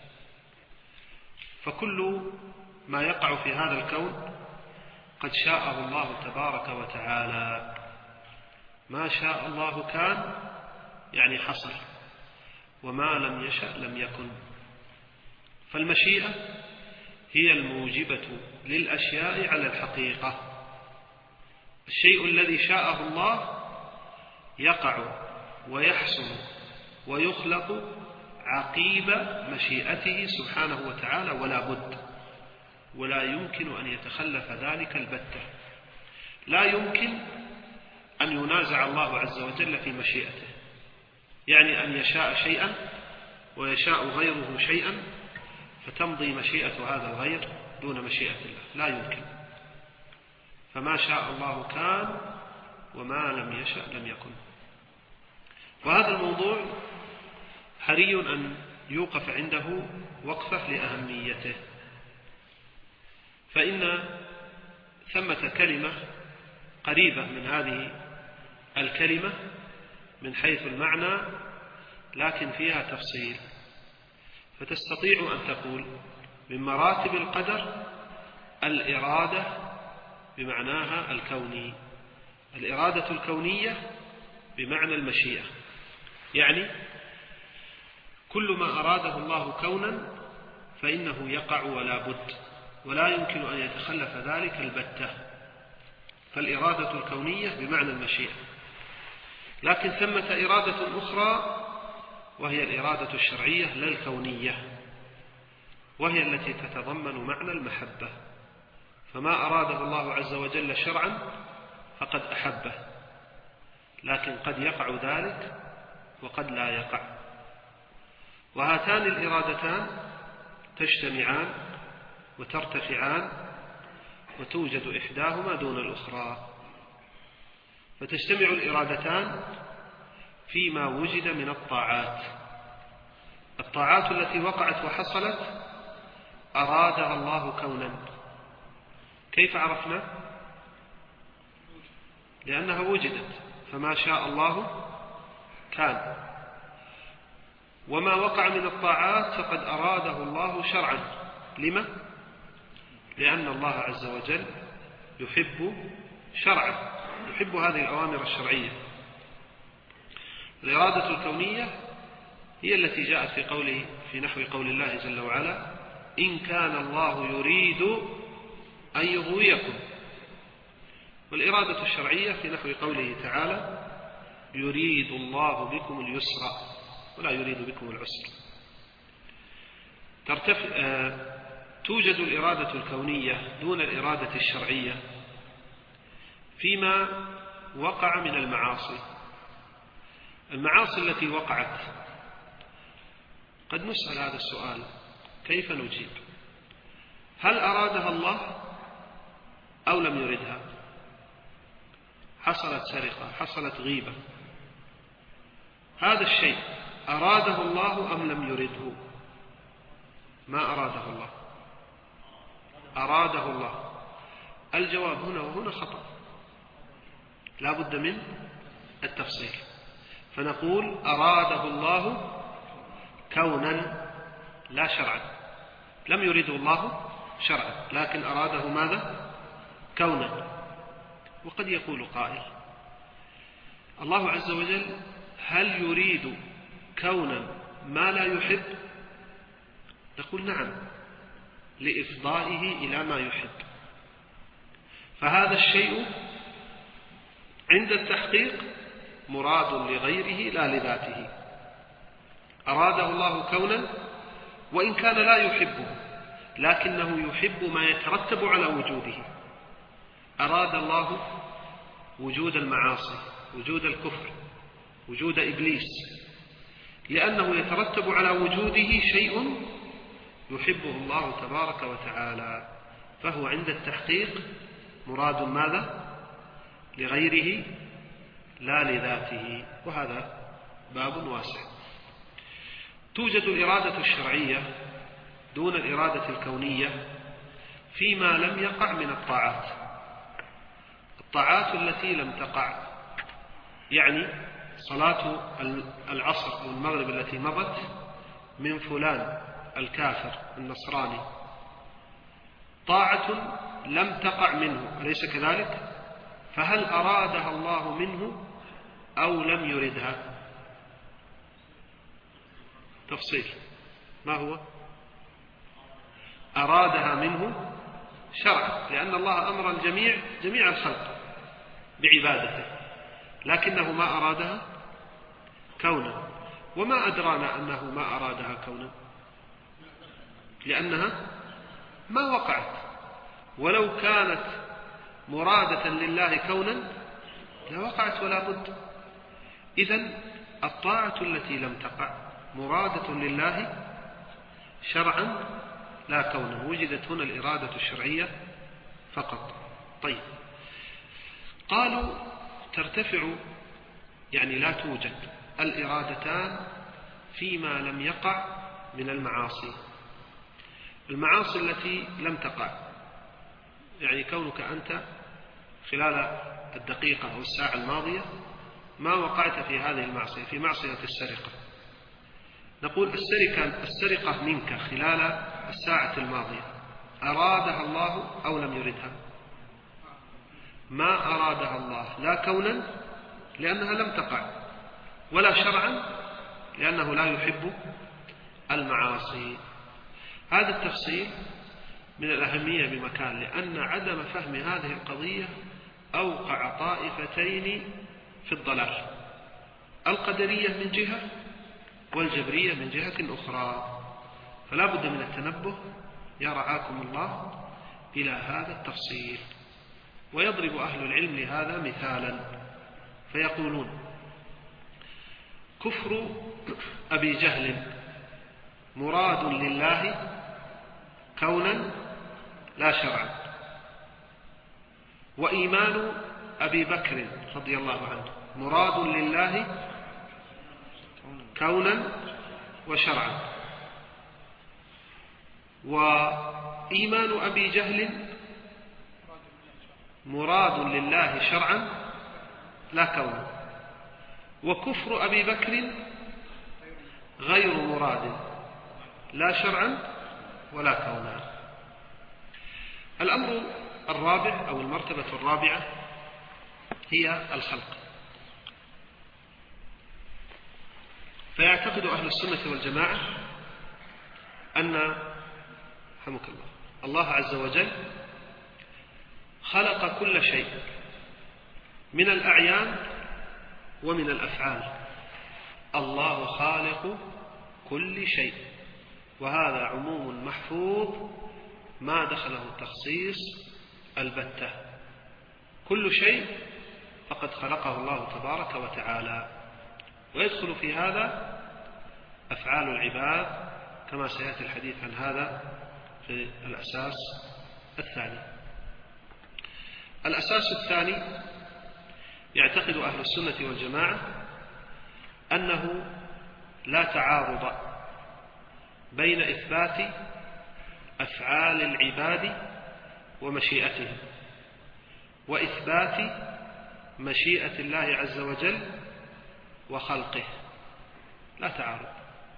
Speaker 2: فكل ما يقع في هذا الكون قد شاءه الله تبارك وتعالى. ما شاء الله كان، يعني حصل، وما لم يشأ لم يكن. فالمشيئة هي الموجبة للأشياء على الحقيقة. الشيء الذي شاءه الله يقع ويحصل ويخلق عقيب مشيئته سبحانه وتعالى، ولا بد، ولا يمكن أن يتخلف ذلك البتة. لا يمكن أن ينازع الله عز وجل في مشيئته، يعني أن يشاء شيئا ويشاء غيره شيئا فتمضي مشيئة هذا الغير دون مشيئة الله، لا يمكن. فما شاء الله كان، وما لم يشأ لم يكن. وهذا الموضوع حري أن يوقف عنده وقفة لأهميته، فإن ثمة كلمة قريبة من هذه الكلمة من حيث المعنى، لكن فيها تفصيل. فتستطيع أن تقول من مراتب القدر الإرادة بمعناها الكوني، الإرادة الكونية بمعنى المشيئة، يعني كل ما أراده الله كونا فإنه يقع ولا بد، ولا يمكن أن يتخلف ذلك البتة. فالإرادة الكونية بمعنى المشيئة. لكن ثمة إرادة أخرى وهي الإرادة الشرعية لا الكونية، وهي التي تتضمن معنى المحبة. فما أراده الله عز وجل شرعا فقد أحبه، لكن قد يقع ذلك وقد لا يقع. وهاتان الإرادتان تجتمعان وترتفعان وتوجد إحداهما دون الأخرى. فتجتمع الإرادتان فيما وجد من الطاعات. الطاعات التي وقعت وحصلت أرادها الله كونا. كيف عرفنا؟ لأنها وجدت، فما شاء الله كان. وما وقع من الطاعات فقد أراده الله شرعا. لما؟ لأن الله عز وجل يحب شرعا، يحب هذه الأوامر الشرعية. الإرادة الكونية هي التي جاءت في قوله في نحو قول الله جل وعلا: إن كان الله يريد أن يغويكم. والإرادة الشرعية في نحو قوله تعالى: يريد الله بكم اليسر ولا يريد بكم العسر. توجد الإرادة الكونية دون الإرادة الشرعية فيما وقع من المعاصي. المعاصي التي وقعت قد نسأل هذا السؤال: كيف نجيب؟ هل أرادها الله أو لم يردها؟ حصلت سرقة، حصلت غيبة، هذا الشيء أراده الله أم لم يرده؟ ما أراده الله، أراده الله. الجواب هنا وهنا خطأ، لا بد من التفصيل. فنقول أراده الله كونا لا شرعا. لم يرده الله شرعا، لكن أراده ماذا؟ كونا. وقد يقول قائل: الله عز وجل هل يريد كونا ما لا يحب؟ نقول نعم، لإفضائه إلى ما يحب. فهذا الشيء عند التحقيق مراد لغيره لا لذاته. أراده الله كونا وإن كان لا يحبه، لكنه يحب ما يترتب على وجوده. أراد الله وجود المعاصي، وجود الكفر، وجود إبليس، لأنه يترتب على وجوده شيء يحبه الله تبارك وتعالى، فهو عند التحقيق مراد ماذا؟ لغيره لا لذاته. وهذا باب واسع. توجد الإرادة الشرعية دون الإرادة الكونية فيما لم يقع من الطاعات. الطاعات التي لم تقع، يعني صلاة العصر أو المغرب التي مضت من فلان الكافر النصراني طاعة لم تقع منه، أليس كذلك؟ فهل أرادها الله منه أو لم يردها؟ تفصيل. ما هو؟ أرادها منه شرعا، لأن الله أمر الجميع جميع الخلق بعبادته، لكنه ما أرادها كونا. وما أدرانا أنه ما أرادها كونا؟ لأنها ما وقعت. ولو كانت مرادة لله كونا لوقعت ولا بد. إذن الطاعة التي لم تقع مرادة لله شرعا لا كونا، وجدت هنا الإرادة الشرعية فقط. طيب، قالوا ترتفع، يعني لا توجد الإرادتان فيما لم يقع من المعاصي. المعاصي التي لم تقع، يعني كونك أنت خلال الدقيقة أو الساعة الماضية ما وقعت في هذه المعصية، في معصية السرقة، نقول السرقة منك خلال الساعة الماضية أرادها الله أو لم يردها؟ ما أرادها الله، لا كونا لأنها لم تقع، ولا شرعا لأنه لا يحب المعاصي. هذا التفصيل من الأهمية بمكان، لأن عدم فهم هذه القضية أوقع طائفتين في الضلال، القدرية من جهة والجبرية من جهة أخرى. فلا بد من التنبه يا رعاكم الله إلى هذا التفصيل. ويضرب أهل العلم لهذا مثالا فيقولون: كفر أبي جهل مراد لله كونا لا شرعا، وإيمان أبي بكر رضي الله عنه مراد لله كونا وشرعا، وإيمان أبي جهل مراد لله شرعا لا كونا، وكفر أبي بكر غير مراد لا شرعا ولا كونا. الأمر الرابع أو المرتبة الرابعة هي الخلق. فيعتقد أهل السنة والجماعة أن رحمك الله عز وجل خلق كل شيء من الأعيان ومن الأفعال. الله خالق كل شيء، وهذا عموم محفوظ ما دخله التخصيص البتة. كل شيء فقد خلقه الله تبارك وتعالى، ويدخل في هذا أفعال العباد كما سيأتي الحديث عن هذا في الأساس الثاني. الأساس الثاني يعتقد أهل السنة والجماعة أنه لا تعارض بين إثبات أفعال العباد ومشيئتهم وإثبات مشيئة الله عز وجل وخلقه، لا تعارض.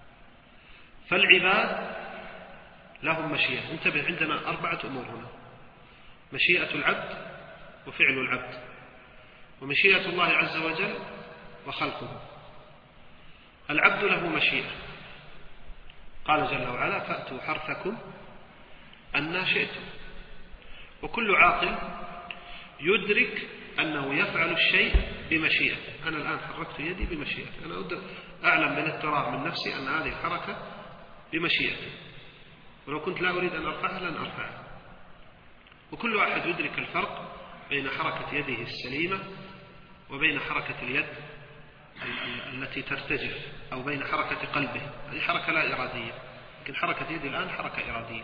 Speaker 2: فالعباد لهم مشيئة. انتبه، عندنا 4 أمور هنا: مشيئة العبد وفعل العبد، ومشيئة الله عز وجل وخلقه. العبد له مشيئة، قال جل وعلا: فأتوا حرثكم أن شئتم. وكل عاقل يدرك أنه يفعل الشيء بمشيئته. أنا الآن حركت يدي بمشيئتي، أنا أعلم بالاضطرار من نفسي أن هذه الحركة بمشيئتي، ولو كنت لا أريد أن أرفعها لن أرفعها. وكل واحد يدرك الفرق بين حركة يده السليمة وبين حركة اليد التي ترتجف، أو بين حركة قلبه، هذه حركة لا إرادية، لكن حركة يدي الآن حركة إرادية.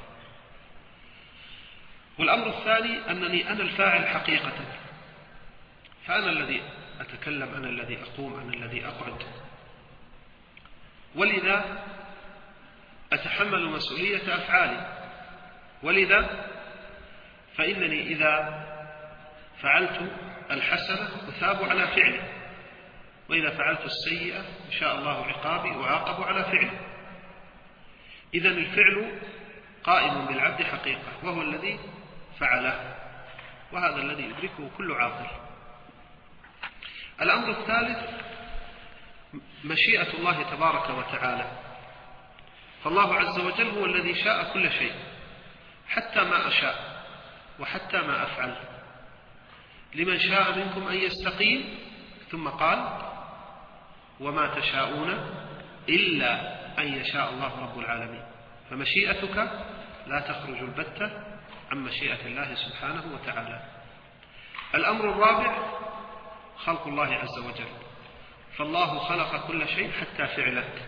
Speaker 2: والأمر الثاني أنني أنا الفاعل حقيقة، فأنا الذي أتكلم، أنا الذي أقوم، أنا الذي أقعد. ولذا أتحمل مسؤولية أفعالي، ولذا فإنني إذا فعلت الحسنة أثاب على فعله، وإذا فعلت السيئة إن شاء الله عقابي وعاقب على فعله. إذن الفعل قائم بالعبد حقيقة، وهو الذي فعله، وهذا الذي يدركه كل عاقل. الأمر الثالث مشيئة الله تبارك وتعالى، فالله عز وجل هو الذي شاء كل شيء، حتى ما أشاء وحتى ما أفعل. لمن شاء منكم أن يستقيم، ثم قال وما تشاءون إلا أن يشاء الله رب العالمين. فمشيئتك لا تخرج البتة عن مشيئة الله سبحانه وتعالى. الأمر الرابع خلق الله عز وجل، فالله خلق كل شيء حتى فعلك.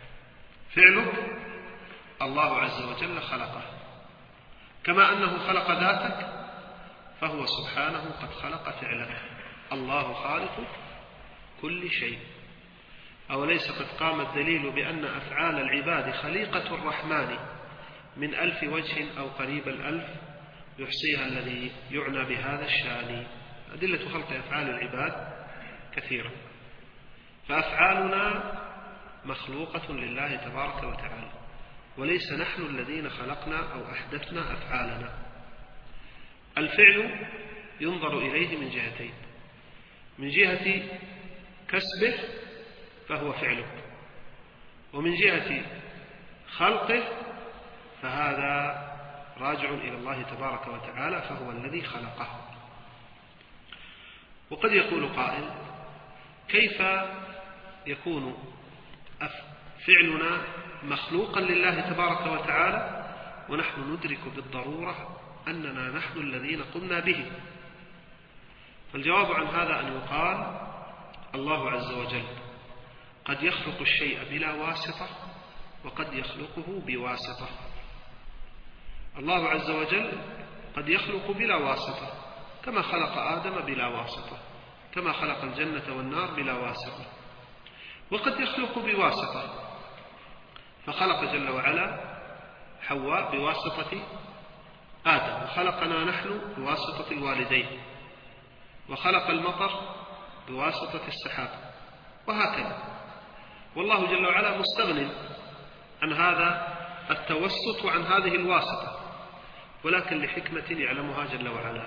Speaker 2: الله عز وجل خلقه، كما أنه خلق ذاتك فهو سبحانه قد خلق فعلك. الله خالق كل شيء. أوليس قد قام الدليل بأن أفعال العباد خليقة الرحمن من 1000 وجه أو قريب 1000 يحصيها الذي يعنى بهذا الشان. أدلة خلق أفعال العباد كثيرة، فأفعالنا مخلوقة لله تبارك وتعالى، وليس نحن الذين خلقنا أو أحدثنا أفعالنا. الفعل ينظر إليه من جهتين: من جهة كسبه فهو فعلك، ومن جهة خلقه فهذا راجع إلى الله تبارك وتعالى، فهو الذي خلقه. وقد يقول قائل: كيف يكون فعلنا مخلوقا لله تبارك وتعالى ونحن ندرك بالضرورة أننا نحن الذين قمنا به؟ فالجواب عن هذا أن يقال: الله عز وجل قد يخلق الشيء بلا واسطة، وقد يخلقه بواسطة. الله عز وجل قد يخلق بلا واسطة، كما خلق آدم بلا واسطة، كما خلق الجنة والنار بلا واسطة. وقد يخلق بواسطة، فخلق جل وعلا حواء بواسطة آدم، وخلقنا نحن بواسطة الوالدين، وخلق المطر بواسطة السحاب، وهكذا. والله جل وعلا مستغن عن هذا التوسط وعن هذه الواسطة، ولكن لحكمة يعلمها جل وعلا.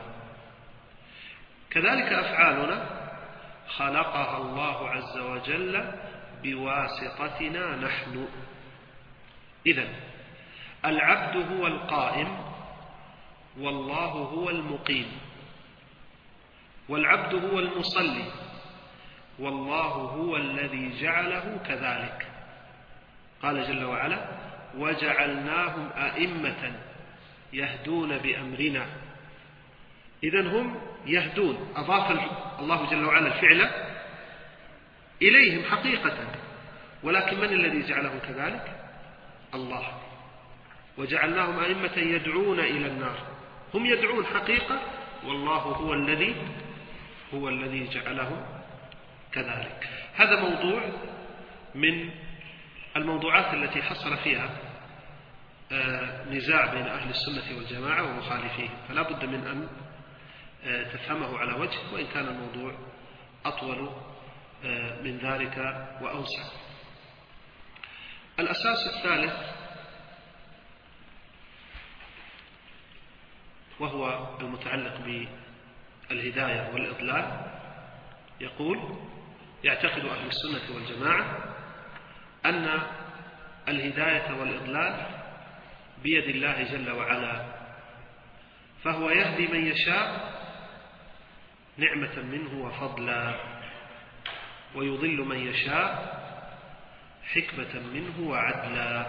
Speaker 2: كذلك أفعالنا خلقها الله عز وجل بواسطتنا نحن. إذن العبد هو القائم، والله هو المقيم، والعبد هو المصلي، والله هو الذي جعله كذلك. قال جل وعلا: وجعلناهم أئمة يهدون بأمرنا. إذن هم يهدون، أضاف الله جل وعلا الفعل إليهم حقيقة، ولكن من الذي جعلهم كذلك؟ الله. وجعلناهم أئمة يدعون إلى النار، هم يدعون حقيقة، والله هو الذي جعلهم كذلك. هذا موضوع من الموضوعات التي حصل فيها نزاع بين أهل السنة والجماعة ومخالفيهم، فلا بد من أن تفهمه على وجه، وإن كان الموضوع أطول من ذلك وأوسع. الأساس الثالث وهو المتعلق بالهداية والإضلال، يقول: يعتقد أهل السنة والجماعة أن الهداية والإضلال بيد الله جل وعلا، فهو يهدي من يشاء نعمة منه وفضلا، ويضل من يشاء حكمة منه وعدلا.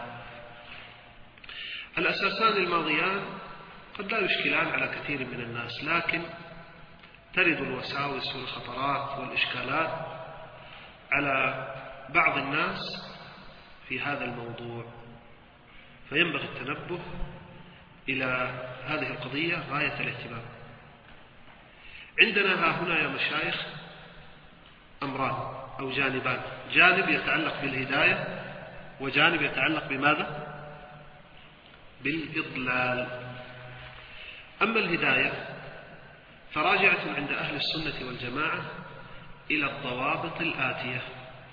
Speaker 2: الأساسان الماضيان قد لا يشكلان على كثير من الناس، لكن ترد الوساوس والخطرات والإشكالات على بعض الناس في هذا الموضوع، فينبغي التنبه إلى هذه القضية غاية الاهتمام. عندنا ها هنا يا مشايخ أمران أو جانبان: جانب يتعلق بالهداية، وجانب يتعلق بماذا؟ بالإضلال. أما الهداية فراجعة عند أهل السنة والجماعة إلى الضوابط الآتية.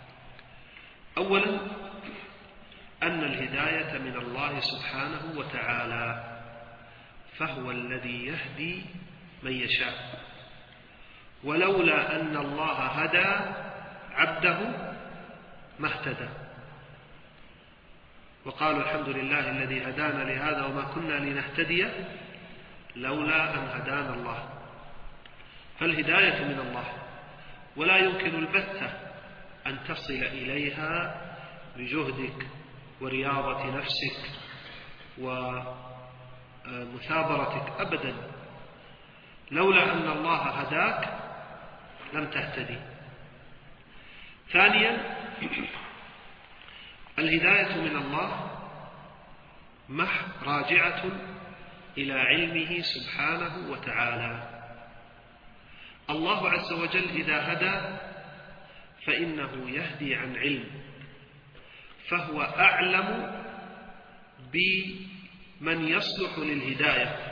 Speaker 2: أولا أن الهداية من الله سبحانه وتعالى، فهو الذي يهدي من يشاء، ولولا أن الله هدى عبده ما اهتدى. وقالوا الحمد لله الذي هدانا لهذا وما كنا لنهتدي لولا أن هدانا الله. فالهداية من الله، ولا يمكن البتة أن تصل إليها بجهدك ورياضة نفسك ومثابرتك أبدا. لولا أن الله هداك لم تهتدي. ثانيا الهداية من الله راجعة إلى علمه سبحانه وتعالى. الله عز وجل إذا هدى فإنه يهدي عن علم، فهو أعلم بمن يصلح للهداية،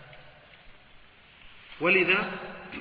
Speaker 2: ولذا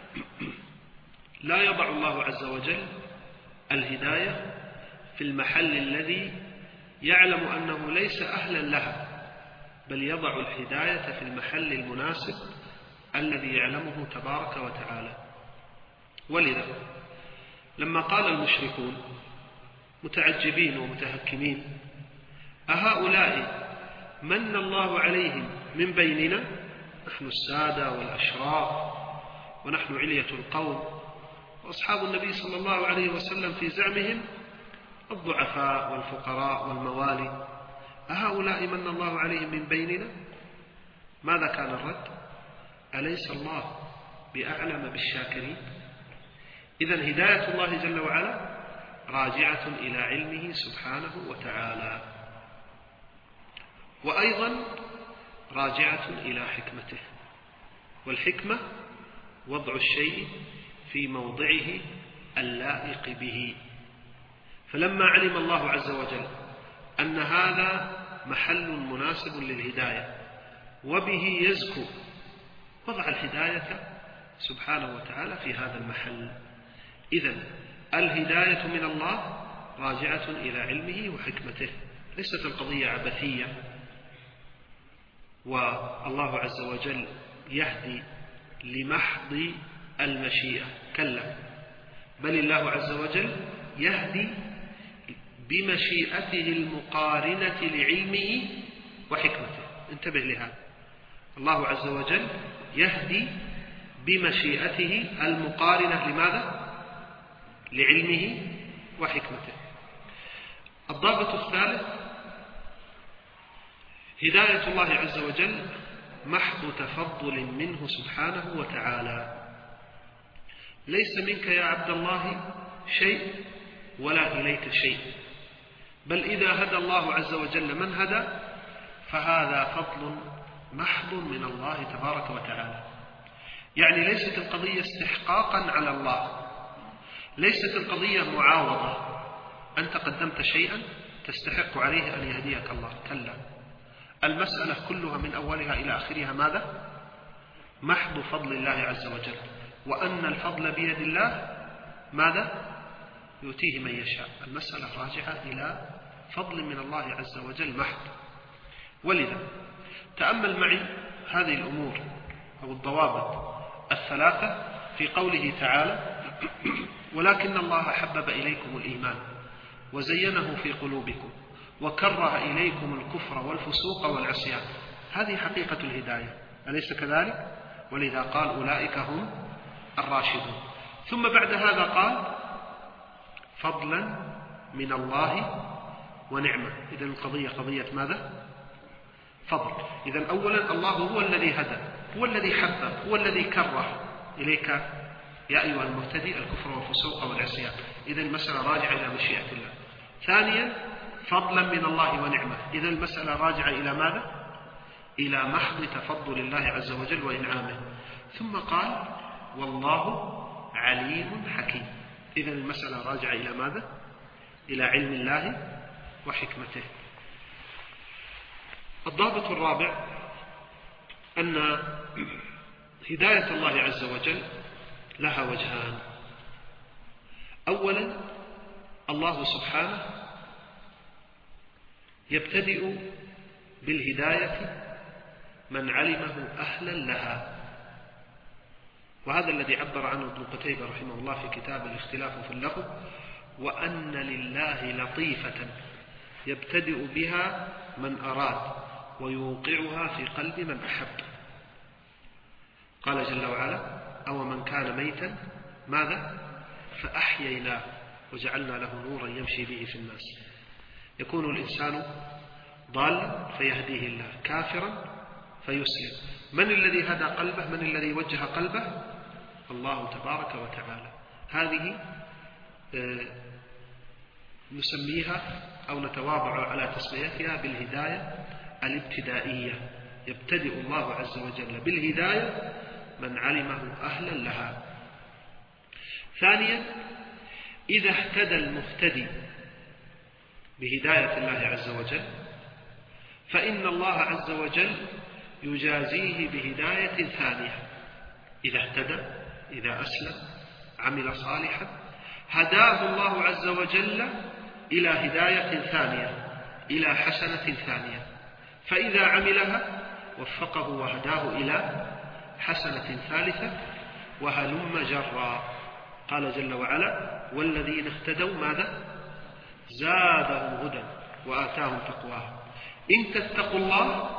Speaker 2: لا يضع الله عز وجل الهداية في المحل الذي يعلم أنه ليس أهلا لها، بل يضع الهداية في المحل المناسب الذي يعلمه تبارك وتعالى. ولذا لما قال المشركون متعجبين ومتهكمين: أهؤلاء من الله عليهم من بيننا، نحن السادة والأشراف ونحن علية القوم، وأصحاب النبي صلى الله عليه وسلم في زعمهم الضعفاء والفقراء والموالي، أهؤلاء من الله عليهم من بيننا؟ ماذا كان الرد؟ أليس الله بأعلم بالشاكرين؟ إذن هداية الله جل وعلا راجعة إلى علمه سبحانه وتعالى، وأيضا راجعة إلى حكمته. والحكمة وضع الشيء في موضعه اللائق به. فلما علم الله عز وجل أن هذا محل مناسب للهداية وبه يزكو، وضع الهداية سبحانه وتعالى في هذا المحل. إذن الهداية من الله راجعة إلى علمه وحكمته، ليست القضية عبثية والله عز وجل يهدي لمحض المشيئة، كلا، بل الله عز وجل يهدي بمشيئته المقارنة لعلمه وحكمته. انتبه لهذا، الله عز وجل يهدي بمشيئته المقارنة لماذا؟ لعلمه وحكمته. الضابط الثالث: هداية الله عز وجل محض تفضل منه سبحانه وتعالى، ليس منك يا عبد الله شيء ولا إليك شيء، بل إذا هدى الله عز وجل من هدى فهذا فضل محض من الله تبارك وتعالى. يعني ليست القضية استحقاقا على الله، ليست القضية معاوضة، أنت قدمت شيئا تستحق عليه أن يهديك الله، كلا، المسألة كلها من أولها إلى آخرها ماذا؟ محض فضل الله عز وجل، وأن الفضل بيد الله ماذا؟ يؤتيه من يشاء. المسألة راجعة إلى فضل من الله عز وجل محض. ولذا تأمل معي هذه الأمور أو الضوابط الثلاثة في قوله تعالى: ولكن الله حبب إليكم الإيمان وزينه في قلوبكم وكره إليكم الكفر والفسوق والعصيان. هذه حقيقة الهداية، أليس كذلك؟ ولذا قال: أولئك هم الراشدون. ثم بعد هذا قال: فضلا من الله ونعمة. إذن القضية قضية ماذا؟ فضل. إذن أولا الله هو الذي هدى، هو الذي حبب، هو الذي كره إليك يا أيها المهتدي الكفر والفسوق والعصيان. إذن المسألة راجعة إلى مشيئة الله. ثانيا فضلا من الله ونعمة. إذن المسألة راجعة إلى ماذا؟ إلى محض تفضل الله عز وجل وإنعامه. ثم قال: والله عليم حكيم. إذن المسألة راجعة إلى ماذا؟ إلى علم الله وحكمته. الضابط الرابع أن هداية الله عز وجل لها وجهان. أولا، الله سبحانه يبتدئ بالهداية من علمه أهلا لها، وهذا الذي عبر عنه ابن قتيبة رحمه الله في كتاب الاختلاف في اللفظ: وأن لله لطيفة يبتدئ بها من أراد ويوقعها في قلب من أحب. قال جل وعلا: أو من كان ميتا ماذا؟ فأحييناه وجعلنا له نورا يمشي به في الناس. يكون الإنسان ضالا فيهديه الله، كافرا فيسلم. من الذي هدى قلبه؟ من الذي وجه قلبه؟ الله تبارك وتعالى. هذه نسميها أو نتواضع على تسميتها بالهداية الابتدائية. يبتدئ الله عز وجل بالهداية من علمه أهلا لها. ثانيا، إذا اهتدى المهتدي بهداية الله عز وجل فإن الله عز وجل يجازيه بهداية ثانية. إذا اهتدى، إذا أسلم، عمل صالحا، هداه الله عز وجل إلى هداية ثانية، إلى حسنة ثانية، فإذا عملها وفقه وهداه إلى حسنة ثالثة، وهلم جرا. قال جل وعلا: والذين اهتدوا ماذا؟ زادهم هدى وآتاهم تقواهم. إن تتقوا الله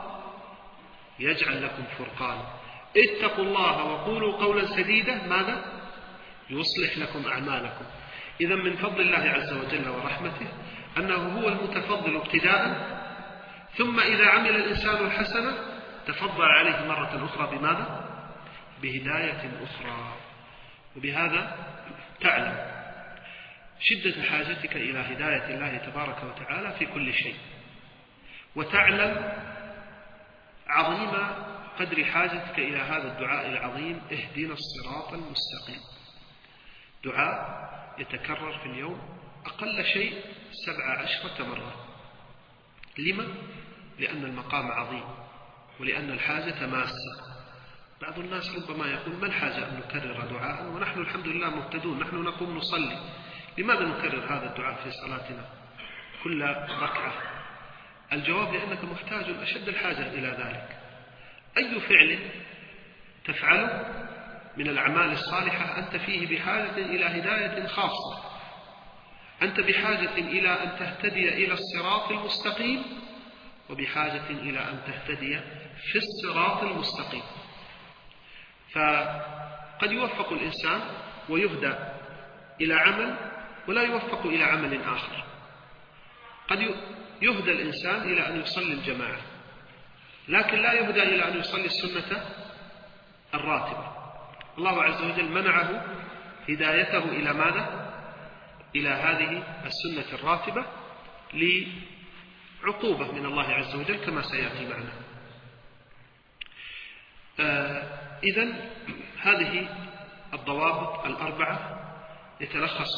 Speaker 2: يجعل لكم فرقانا. اتقوا الله وقولوا قولا سديدا ماذا؟ يصلح لكم أعمالكم. إذا من فضل الله عز وجل ورحمته أنه هو المتفضل ابتداء، ثم إذا عمل الإنسان الحسنة تفضل عليه مرة أخرى بماذا؟ بهداية أخرى. وبهذا تعلم شدة حاجتك إلى هداية الله تبارك وتعالى في كل شيء، وتعلم عظيم قدر حاجتك إلى هذا الدعاء العظيم: اهدنا الصراط المستقيم. دعاء يتكرر في اليوم أقل شيء 17 مرة. لما؟ لأن المقام عظيم، ولأن الحاجة ماسة. بعض الناس ربما يقول: ما الحاجة أن نكرر دعاء ونحن الحمد لله مهتدون، نحن نقوم نصلي، لماذا نكرر هذا الدعاء في صلاتنا كل ركعة؟ الجواب: لأنك محتاج أشد الحاجة إلى ذلك. أي فعل تفعله من الأعمال الصالحة أنت فيه بحاجة إلى هداية خاصة. أنت بحاجة إلى أن تهتدي إلى الصراط المستقيم، وبحاجة إلى أن تهتدي في الصراط المستقيم. فقد يوفق الإنسان ويهدى إلى عمل ولا يوفق إلى عمل آخر. قد يهدى الإنسان إلى أن يصلي الجماعة، لكن لا يهدى إلى أن يصلي السنة الراتبة. الله عز وجل منعه هدايته إلى ماذا؟ إلى هذه السنة الراتبة لعقوبة من الله عز وجل كما سيأتي معنا. إذن هذه الضوابط الأربعة يتلخص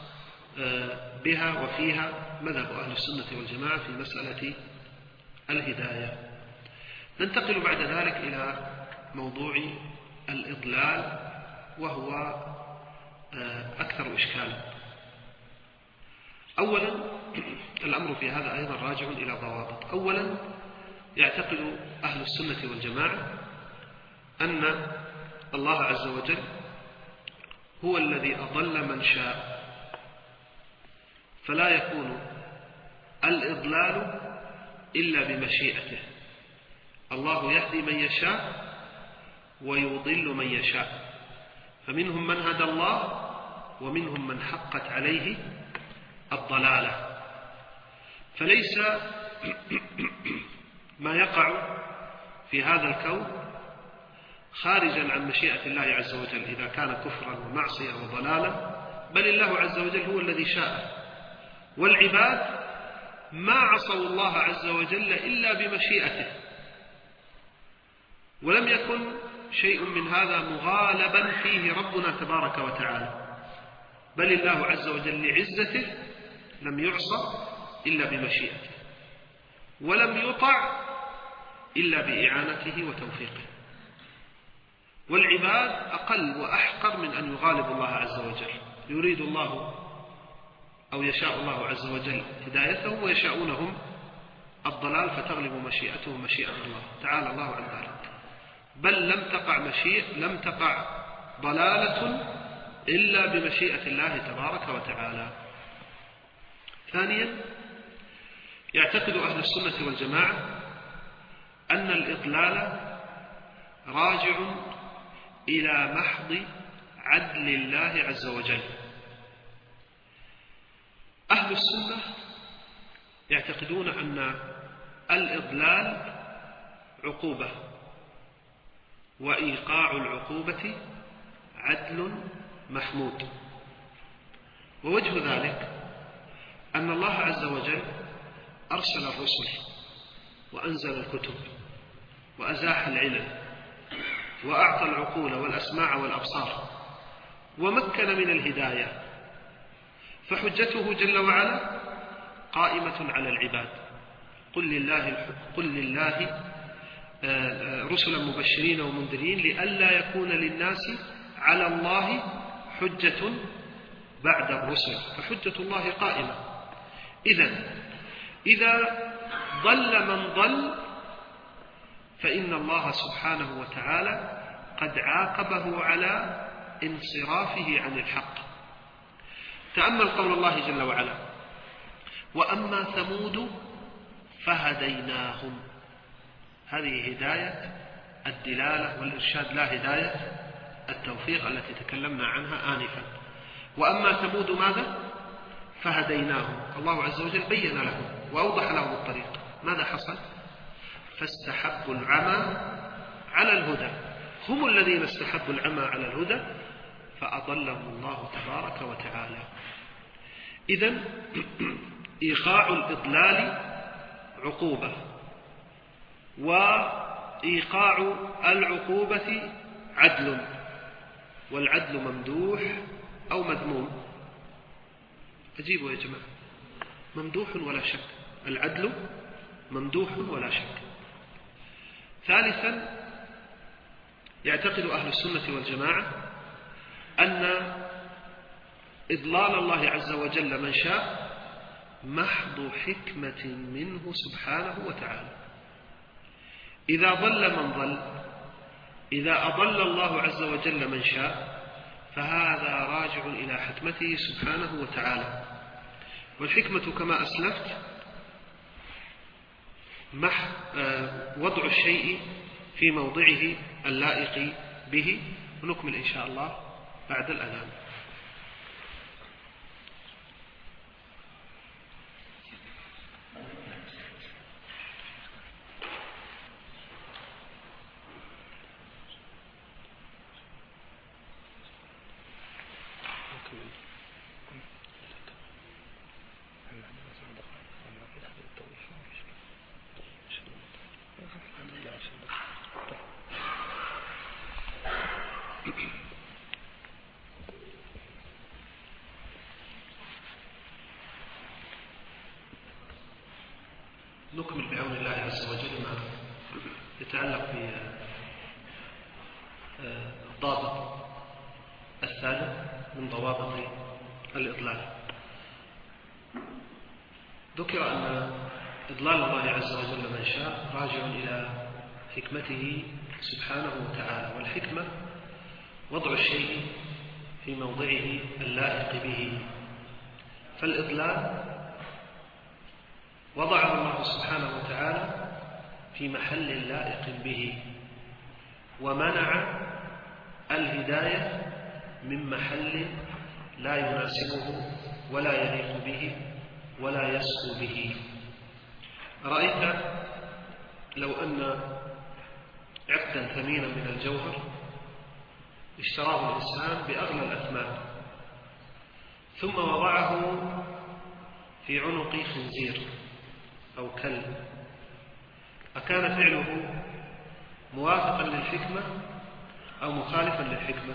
Speaker 2: بها وفيها مذهب أهل السنة والجماعة في مسألة الهداية. ننتقل بعد ذلك إلى موضوع الإضلال، وهو أكثر إشكالا. أولا، الأمر في هذا أيضا راجع إلى ضوابط. أولا، يعتقد أهل السنة والجماعة أن الله عز وجل هو الذي أضل من شاء، فلا يكون الإضلال إلا بمشيئته. الله يهدي من يشاء ويضل من يشاء، فمنهم من هدى الله ومنهم من حقت عليه الضلالة. فليس ما يقع في هذا الكون خارجا عن مشيئة الله عز وجل إذا كان كفرا ومعصية وضلالا، بل الله عز وجل هو الذي شاء، والعباد ما عصوا الله عز وجل إلا بمشيئته، ولم يكن شيء من هذا مغالبا فيه ربنا تبارك وتعالى، بل الله عز وجل لعزته لم يعصى إلا بمشيئته، ولم يطع إلا بإعانته وتوفيقه. والعباد أقل وأحقر من أن يغالب الله عز وجل. يريد الله أو يشاء الله عز وجل هدايتهم ويشاءونهم الضلال، فتغلب مشيئتهم مشيئة الله تعالى الله عن ذلك. بل لم تقع ضلالة إلا بمشيئة الله تبارك وتعالى. ثانيا، يعتقد أهل السنة والجماعة أن الإضلال راجع إلى محض عدل الله عز وجل. أهل السنة يعتقدون أن الإضلال عقوبة، وإيقاع العقوبة عدل محمود. ووجه ذلك أن الله عز وجل أرسل الرسل وأنزل الكتب وأزاح العلل وأعطى العقول والأسماع والأبصار ومكن من الهداية، فحجته جل وعلا قائمة على العباد. قل لله رسلا مبشرين ومنذرين لئلا يكون للناس على الله حجة بعد الرسل، فحجة الله قائمة. إذا ضل من ضل فإن الله سبحانه وتعالى قد عاقبه على انصرافه عن الحق. تأمل قول الله جل وعلا: وأما ثمود فهديناهم. هذه هداية الدلالة والإرشاد، لا هداية التوفيق التي تكلمنا عنها آنفا. وأما ثمود ماذا؟ فهديناهم. الله عز وجل بين لهم وأوضح لهم الطريق. ماذا حصل؟ فاستحبوا العمى على الهدى. هم الذين استحبوا العمى على الهدى فأضلهم الله تبارك وتعالى. إذن إيقاع الإضلال عقوبة، وإيقاع العقوبة عدل، والعدل ممدوح أو مذموم. أجيبوا يا جماعة، ممدوح ولا شك، العدل ممدوح ولا شك. ثالثا، يعتقد أهل السنة والجماعة أن إضلال الله عز وجل من شاء محض حكمة منه سبحانه وتعالى. إذا ضل من ضل، إذا أضل الله عز وجل من شاء، فهذا راجع إلى حكمته سبحانه وتعالى. والحكمة كما أسلفت وضع الشيء في موضعه اللائق به. ونكمل إن شاء الله بعد الأذان. نكمل بعون الله عز وجل ما يتعلق بالضابط الثالث من ضوابط الإضلال. ذكر أن إضلال الله عز وجل من شاء راجع إلى حكمته سبحانه وتعالى. والحكمة وضع الشيء في موضعه اللائق به. فالإضلال وضعه الله سبحانه وتعالى في محل لائق به، ومنع الهداية من محل لا يناسبه ولا يليق به ولا يسقو به. رأيت لو أن عقدا ثمينا من الجوهر اشتراه الإنسان بأغلى الأثمان، ثم وضعه في عنق خنزير أو كلب، أكان فعله موافقا للحكمة أو مخالفا للحكمة؟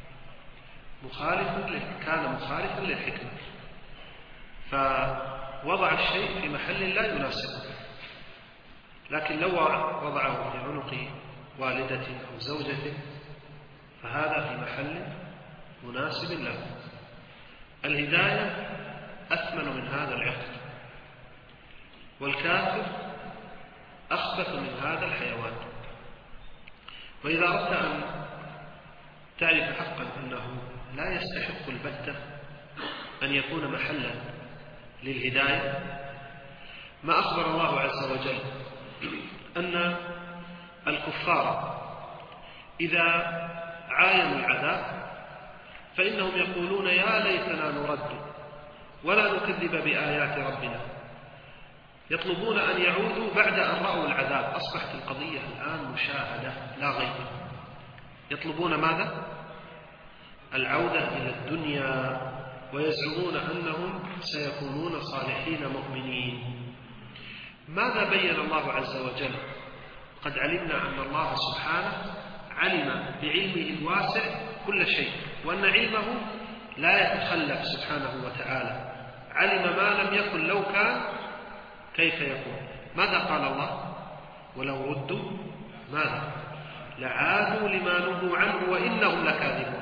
Speaker 2: كان مخالفا للحكمة، فوضع الشيء في محل لا يناسبه. لكن لو وضعه في عنق والدة أو زوجة فهذا في محل مناسب له. الهداية أثمن من هذا العقد، والكافر أخبث من هذا الحيوان. وإذا أردت أن تعرف حقا أنه لا يستحق البتة أن يكون محلا للهداية، ما أخبر الله عز وجل أن الكفار إذا عاينوا العذاب فإنهم يقولون يا ليتنا نرد ولا نكذب بآيات ربنا، يطلبون أن يعودوا بعد أن رأوا العذاب. أصبحت القضية الآن مشاهدة لا غير. يطلبون ماذا؟ العودة إلى الدنيا، ويزعمون أنهم سيكونون صالحين مؤمنين. ماذا بين الله عز وجل؟ قد علمنا أن الله سبحانه علم بعلمه الواسع كل شيء، وأن علمه لا يتخلف سبحانه وتعالى. علم ما لم يكن لو كان كيف يكون. ماذا قال الله؟ ولو ردوا ماذا؟ لعادوا لما نهوا عنه وإنهم لكاذبون.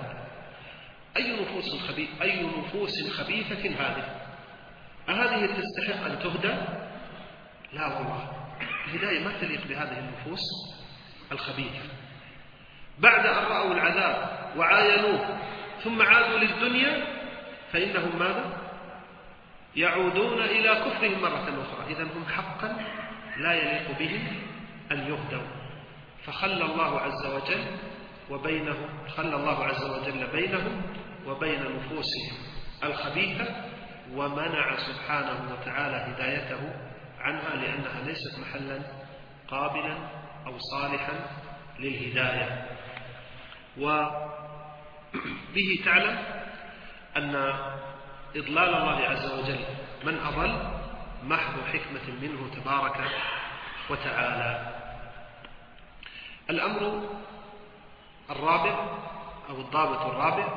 Speaker 2: أي نفوس خبيثة هذه؟ أهذه تستحق أن تهدى؟ لا والله، الهداية ما تليق بهذه النفوس الخبيثة. بعد أن رأوا العذاب وعاينوه ثم عادوا للدنيا فإنهم ماذا؟ يعودون إلى كفرهم مرة أخرى. إذن هم حقا لا يليق بهم أن يهدوا. فخلى الله عز وجل بينهم وبين نفوسهم الخبيثة، ومنع سبحانه وتعالى هدايته عنها لأنها ليست محلا قابلا أو صالحا للهداية. وبه تعلم أن إضلال الله عز وجل من أضل محض حكمة منه تبارك وتعالى. الأمر الرابع أو الضابط الرابع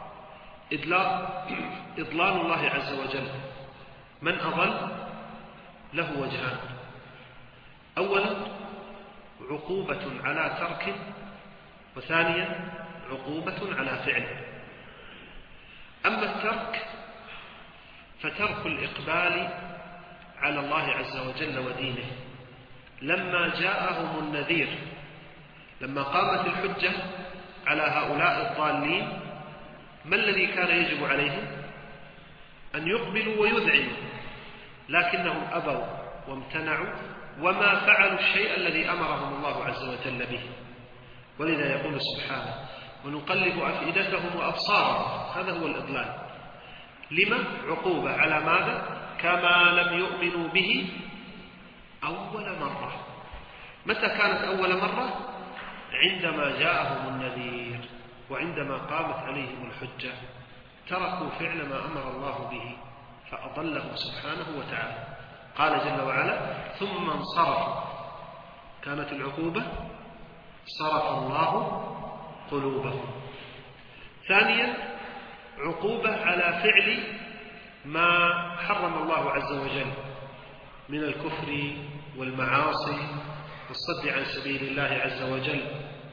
Speaker 2: إضلال الله عز وجل. من أضل له وجهان: أولا عقوبة على ترك، وثانيا عقوبة على فعل. أما الترك فترك الإقبال على الله عز وجل ودينه. لما جاءهم النذير، لما قامت الحجة على هؤلاء الضالين، ما الذي كان يجب عليهم؟ أن يقبلوا ويذعنوا، لكنهم أبوا وامتنعوا وما فعلوا الشيء الذي أمرهم الله عز وجل به. ولذا يقول سبحانه: ونقلب أفئدتهم وأبصارهم. هذا هو الإضلال. لما؟ عقوبة على ماذا؟ كما لم يؤمنوا به أول مرة. متى كانت أول مرة؟ عندما جاءهم النذير وعندما قامت عليهم الحجة، تركوا فعل ما أمر الله به فأضلهم سبحانه وتعالى. قال جل وعلا: ثم انصرفوا. كانت العقوبة صرف الله قلوبهم. ثانيا عقوبة على فعل ما حرم الله عز وجل من الكفر والمعاصي والصد عن سبيل الله عز وجل.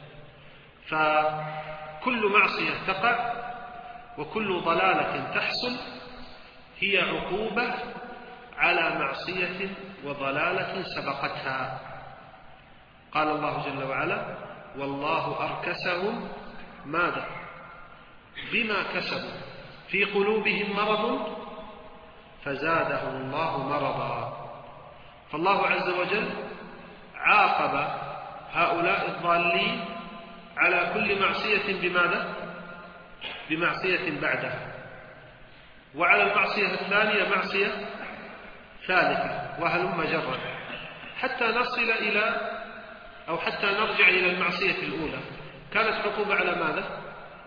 Speaker 2: فكل معصية تقع وكل ضلالة تحصل هي عقوبة على معصية وضلالة سبقتها. قال الله جل وعلا: والله أركسهم ماذا؟ بما كسبوا في قلوبهم مرض فزادهم الله مرضا. فالله عز وجل عاقب هؤلاء الضالين على كل معصية بماذا؟ بمعصية بعدها. وعلى المعصية الثانية معصية ثالثة، وهلم جرا حتى نصل إلى أو حتى نرجع إلى المعصية الأولى. كانت عقوبة على ماذا؟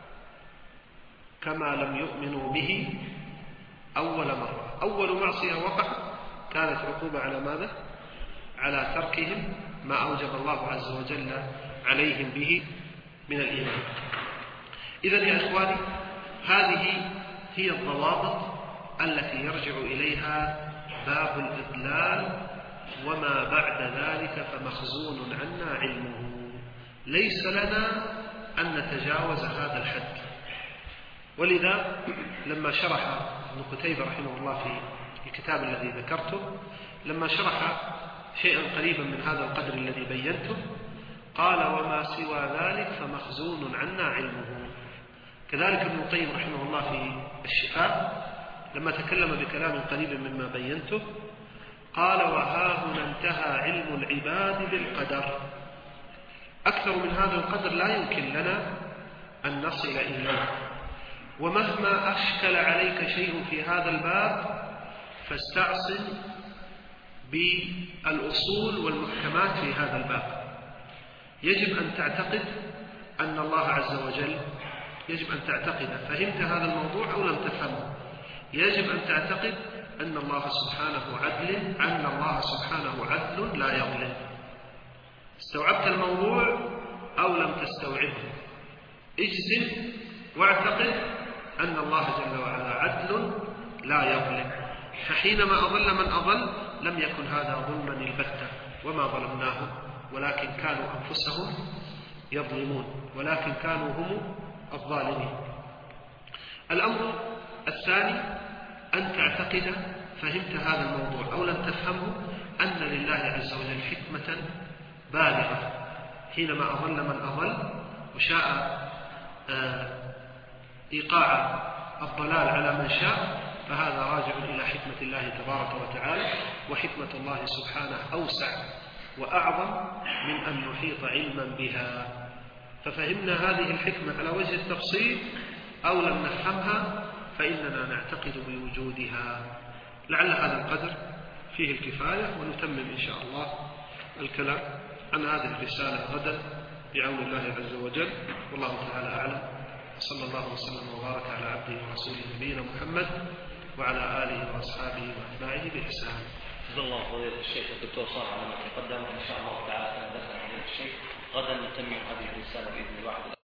Speaker 2: كما لم يؤمنوا به أول مرة. أول معصية وقع كانت عقوبة على ماذا؟ على تركهم ما أوجب الله عز وجل عليهم به من الإيمان. إذن يا إخواني، هذه هي الضوابط التي يرجع إليها باب الإضلال وما بعد ذلك فمخزون عنا علمه. ليس لنا أن نتجاوز هذا الحد. ولذا لما شرح ابن قتيبة رحمه الله في الكتاب الذي ذكرته، لما شرح شيئا قريبا من هذا القدر الذي بينته، قال وما سوى ذلك فمخزون عنا علمه. كذلك ابن القيم رحمه الله في الشفاء لما تكلم بكلام قريب مما بينته قال وها هنا انتهى علم العباد بالقدر. أكثر من هذا القدر لا يمكن لنا أن نصل إليه. ومهما أشكل عليك شيء في هذا الباب فاستعصم بالأصول والمحكمات في هذا الباب. يجب أن تعتقد أن الله عز وجل، يجب أن تعتقد فهمت هذا الموضوع أو لم تفهمه، يجب أن تعتقد أن الله سبحانه عدل لا يظلم. استوعبت الموضوع أو لم تستوعبه؟ اجزم واعتقد أن الله جل وعلا عدل لا يظلم. فحينما أضل من أضل لم يكن هذا ظلما البتة، وما ظلمناهم ولكن كانوا أنفسهم يظلمون، ولكن كانوا هم الظالمين. الأمر الثاني أن تعتقد فهمت هذا الموضوع أو لم تفهمه أن لله عز وجل حكمة بالغة حينما أضل من أضل وشاء إيقاع الضلال على من شاء، فهذا راجع إلى حكمة الله تبارك وتعالى. وحكمة الله سبحانه أوسع وأعظم من أن نحيط علما بها. ففهمنا هذه الحكمة على وجه التفصيل أو لم نفهمها فإننا نعتقد بوجودها. لعل هذا القدر فيه الكفاية، ونتمم إن شاء الله الكلام عن هذه الرسالة غدا بعون الله عز وجل. والله تعالى أعلم، صلى الله وسلم وبارك على عبده ورسوله نبينا محمد وعلى آله وأصحابه وأتباعه بإحسان.
Speaker 1: جزا الله فضيلة الشيخ الدكتور صالح على ما تقدم. إن شاء الله تعالى دخل عليه الشيخ غدا نتمم هذه الرسالة بإذن الله.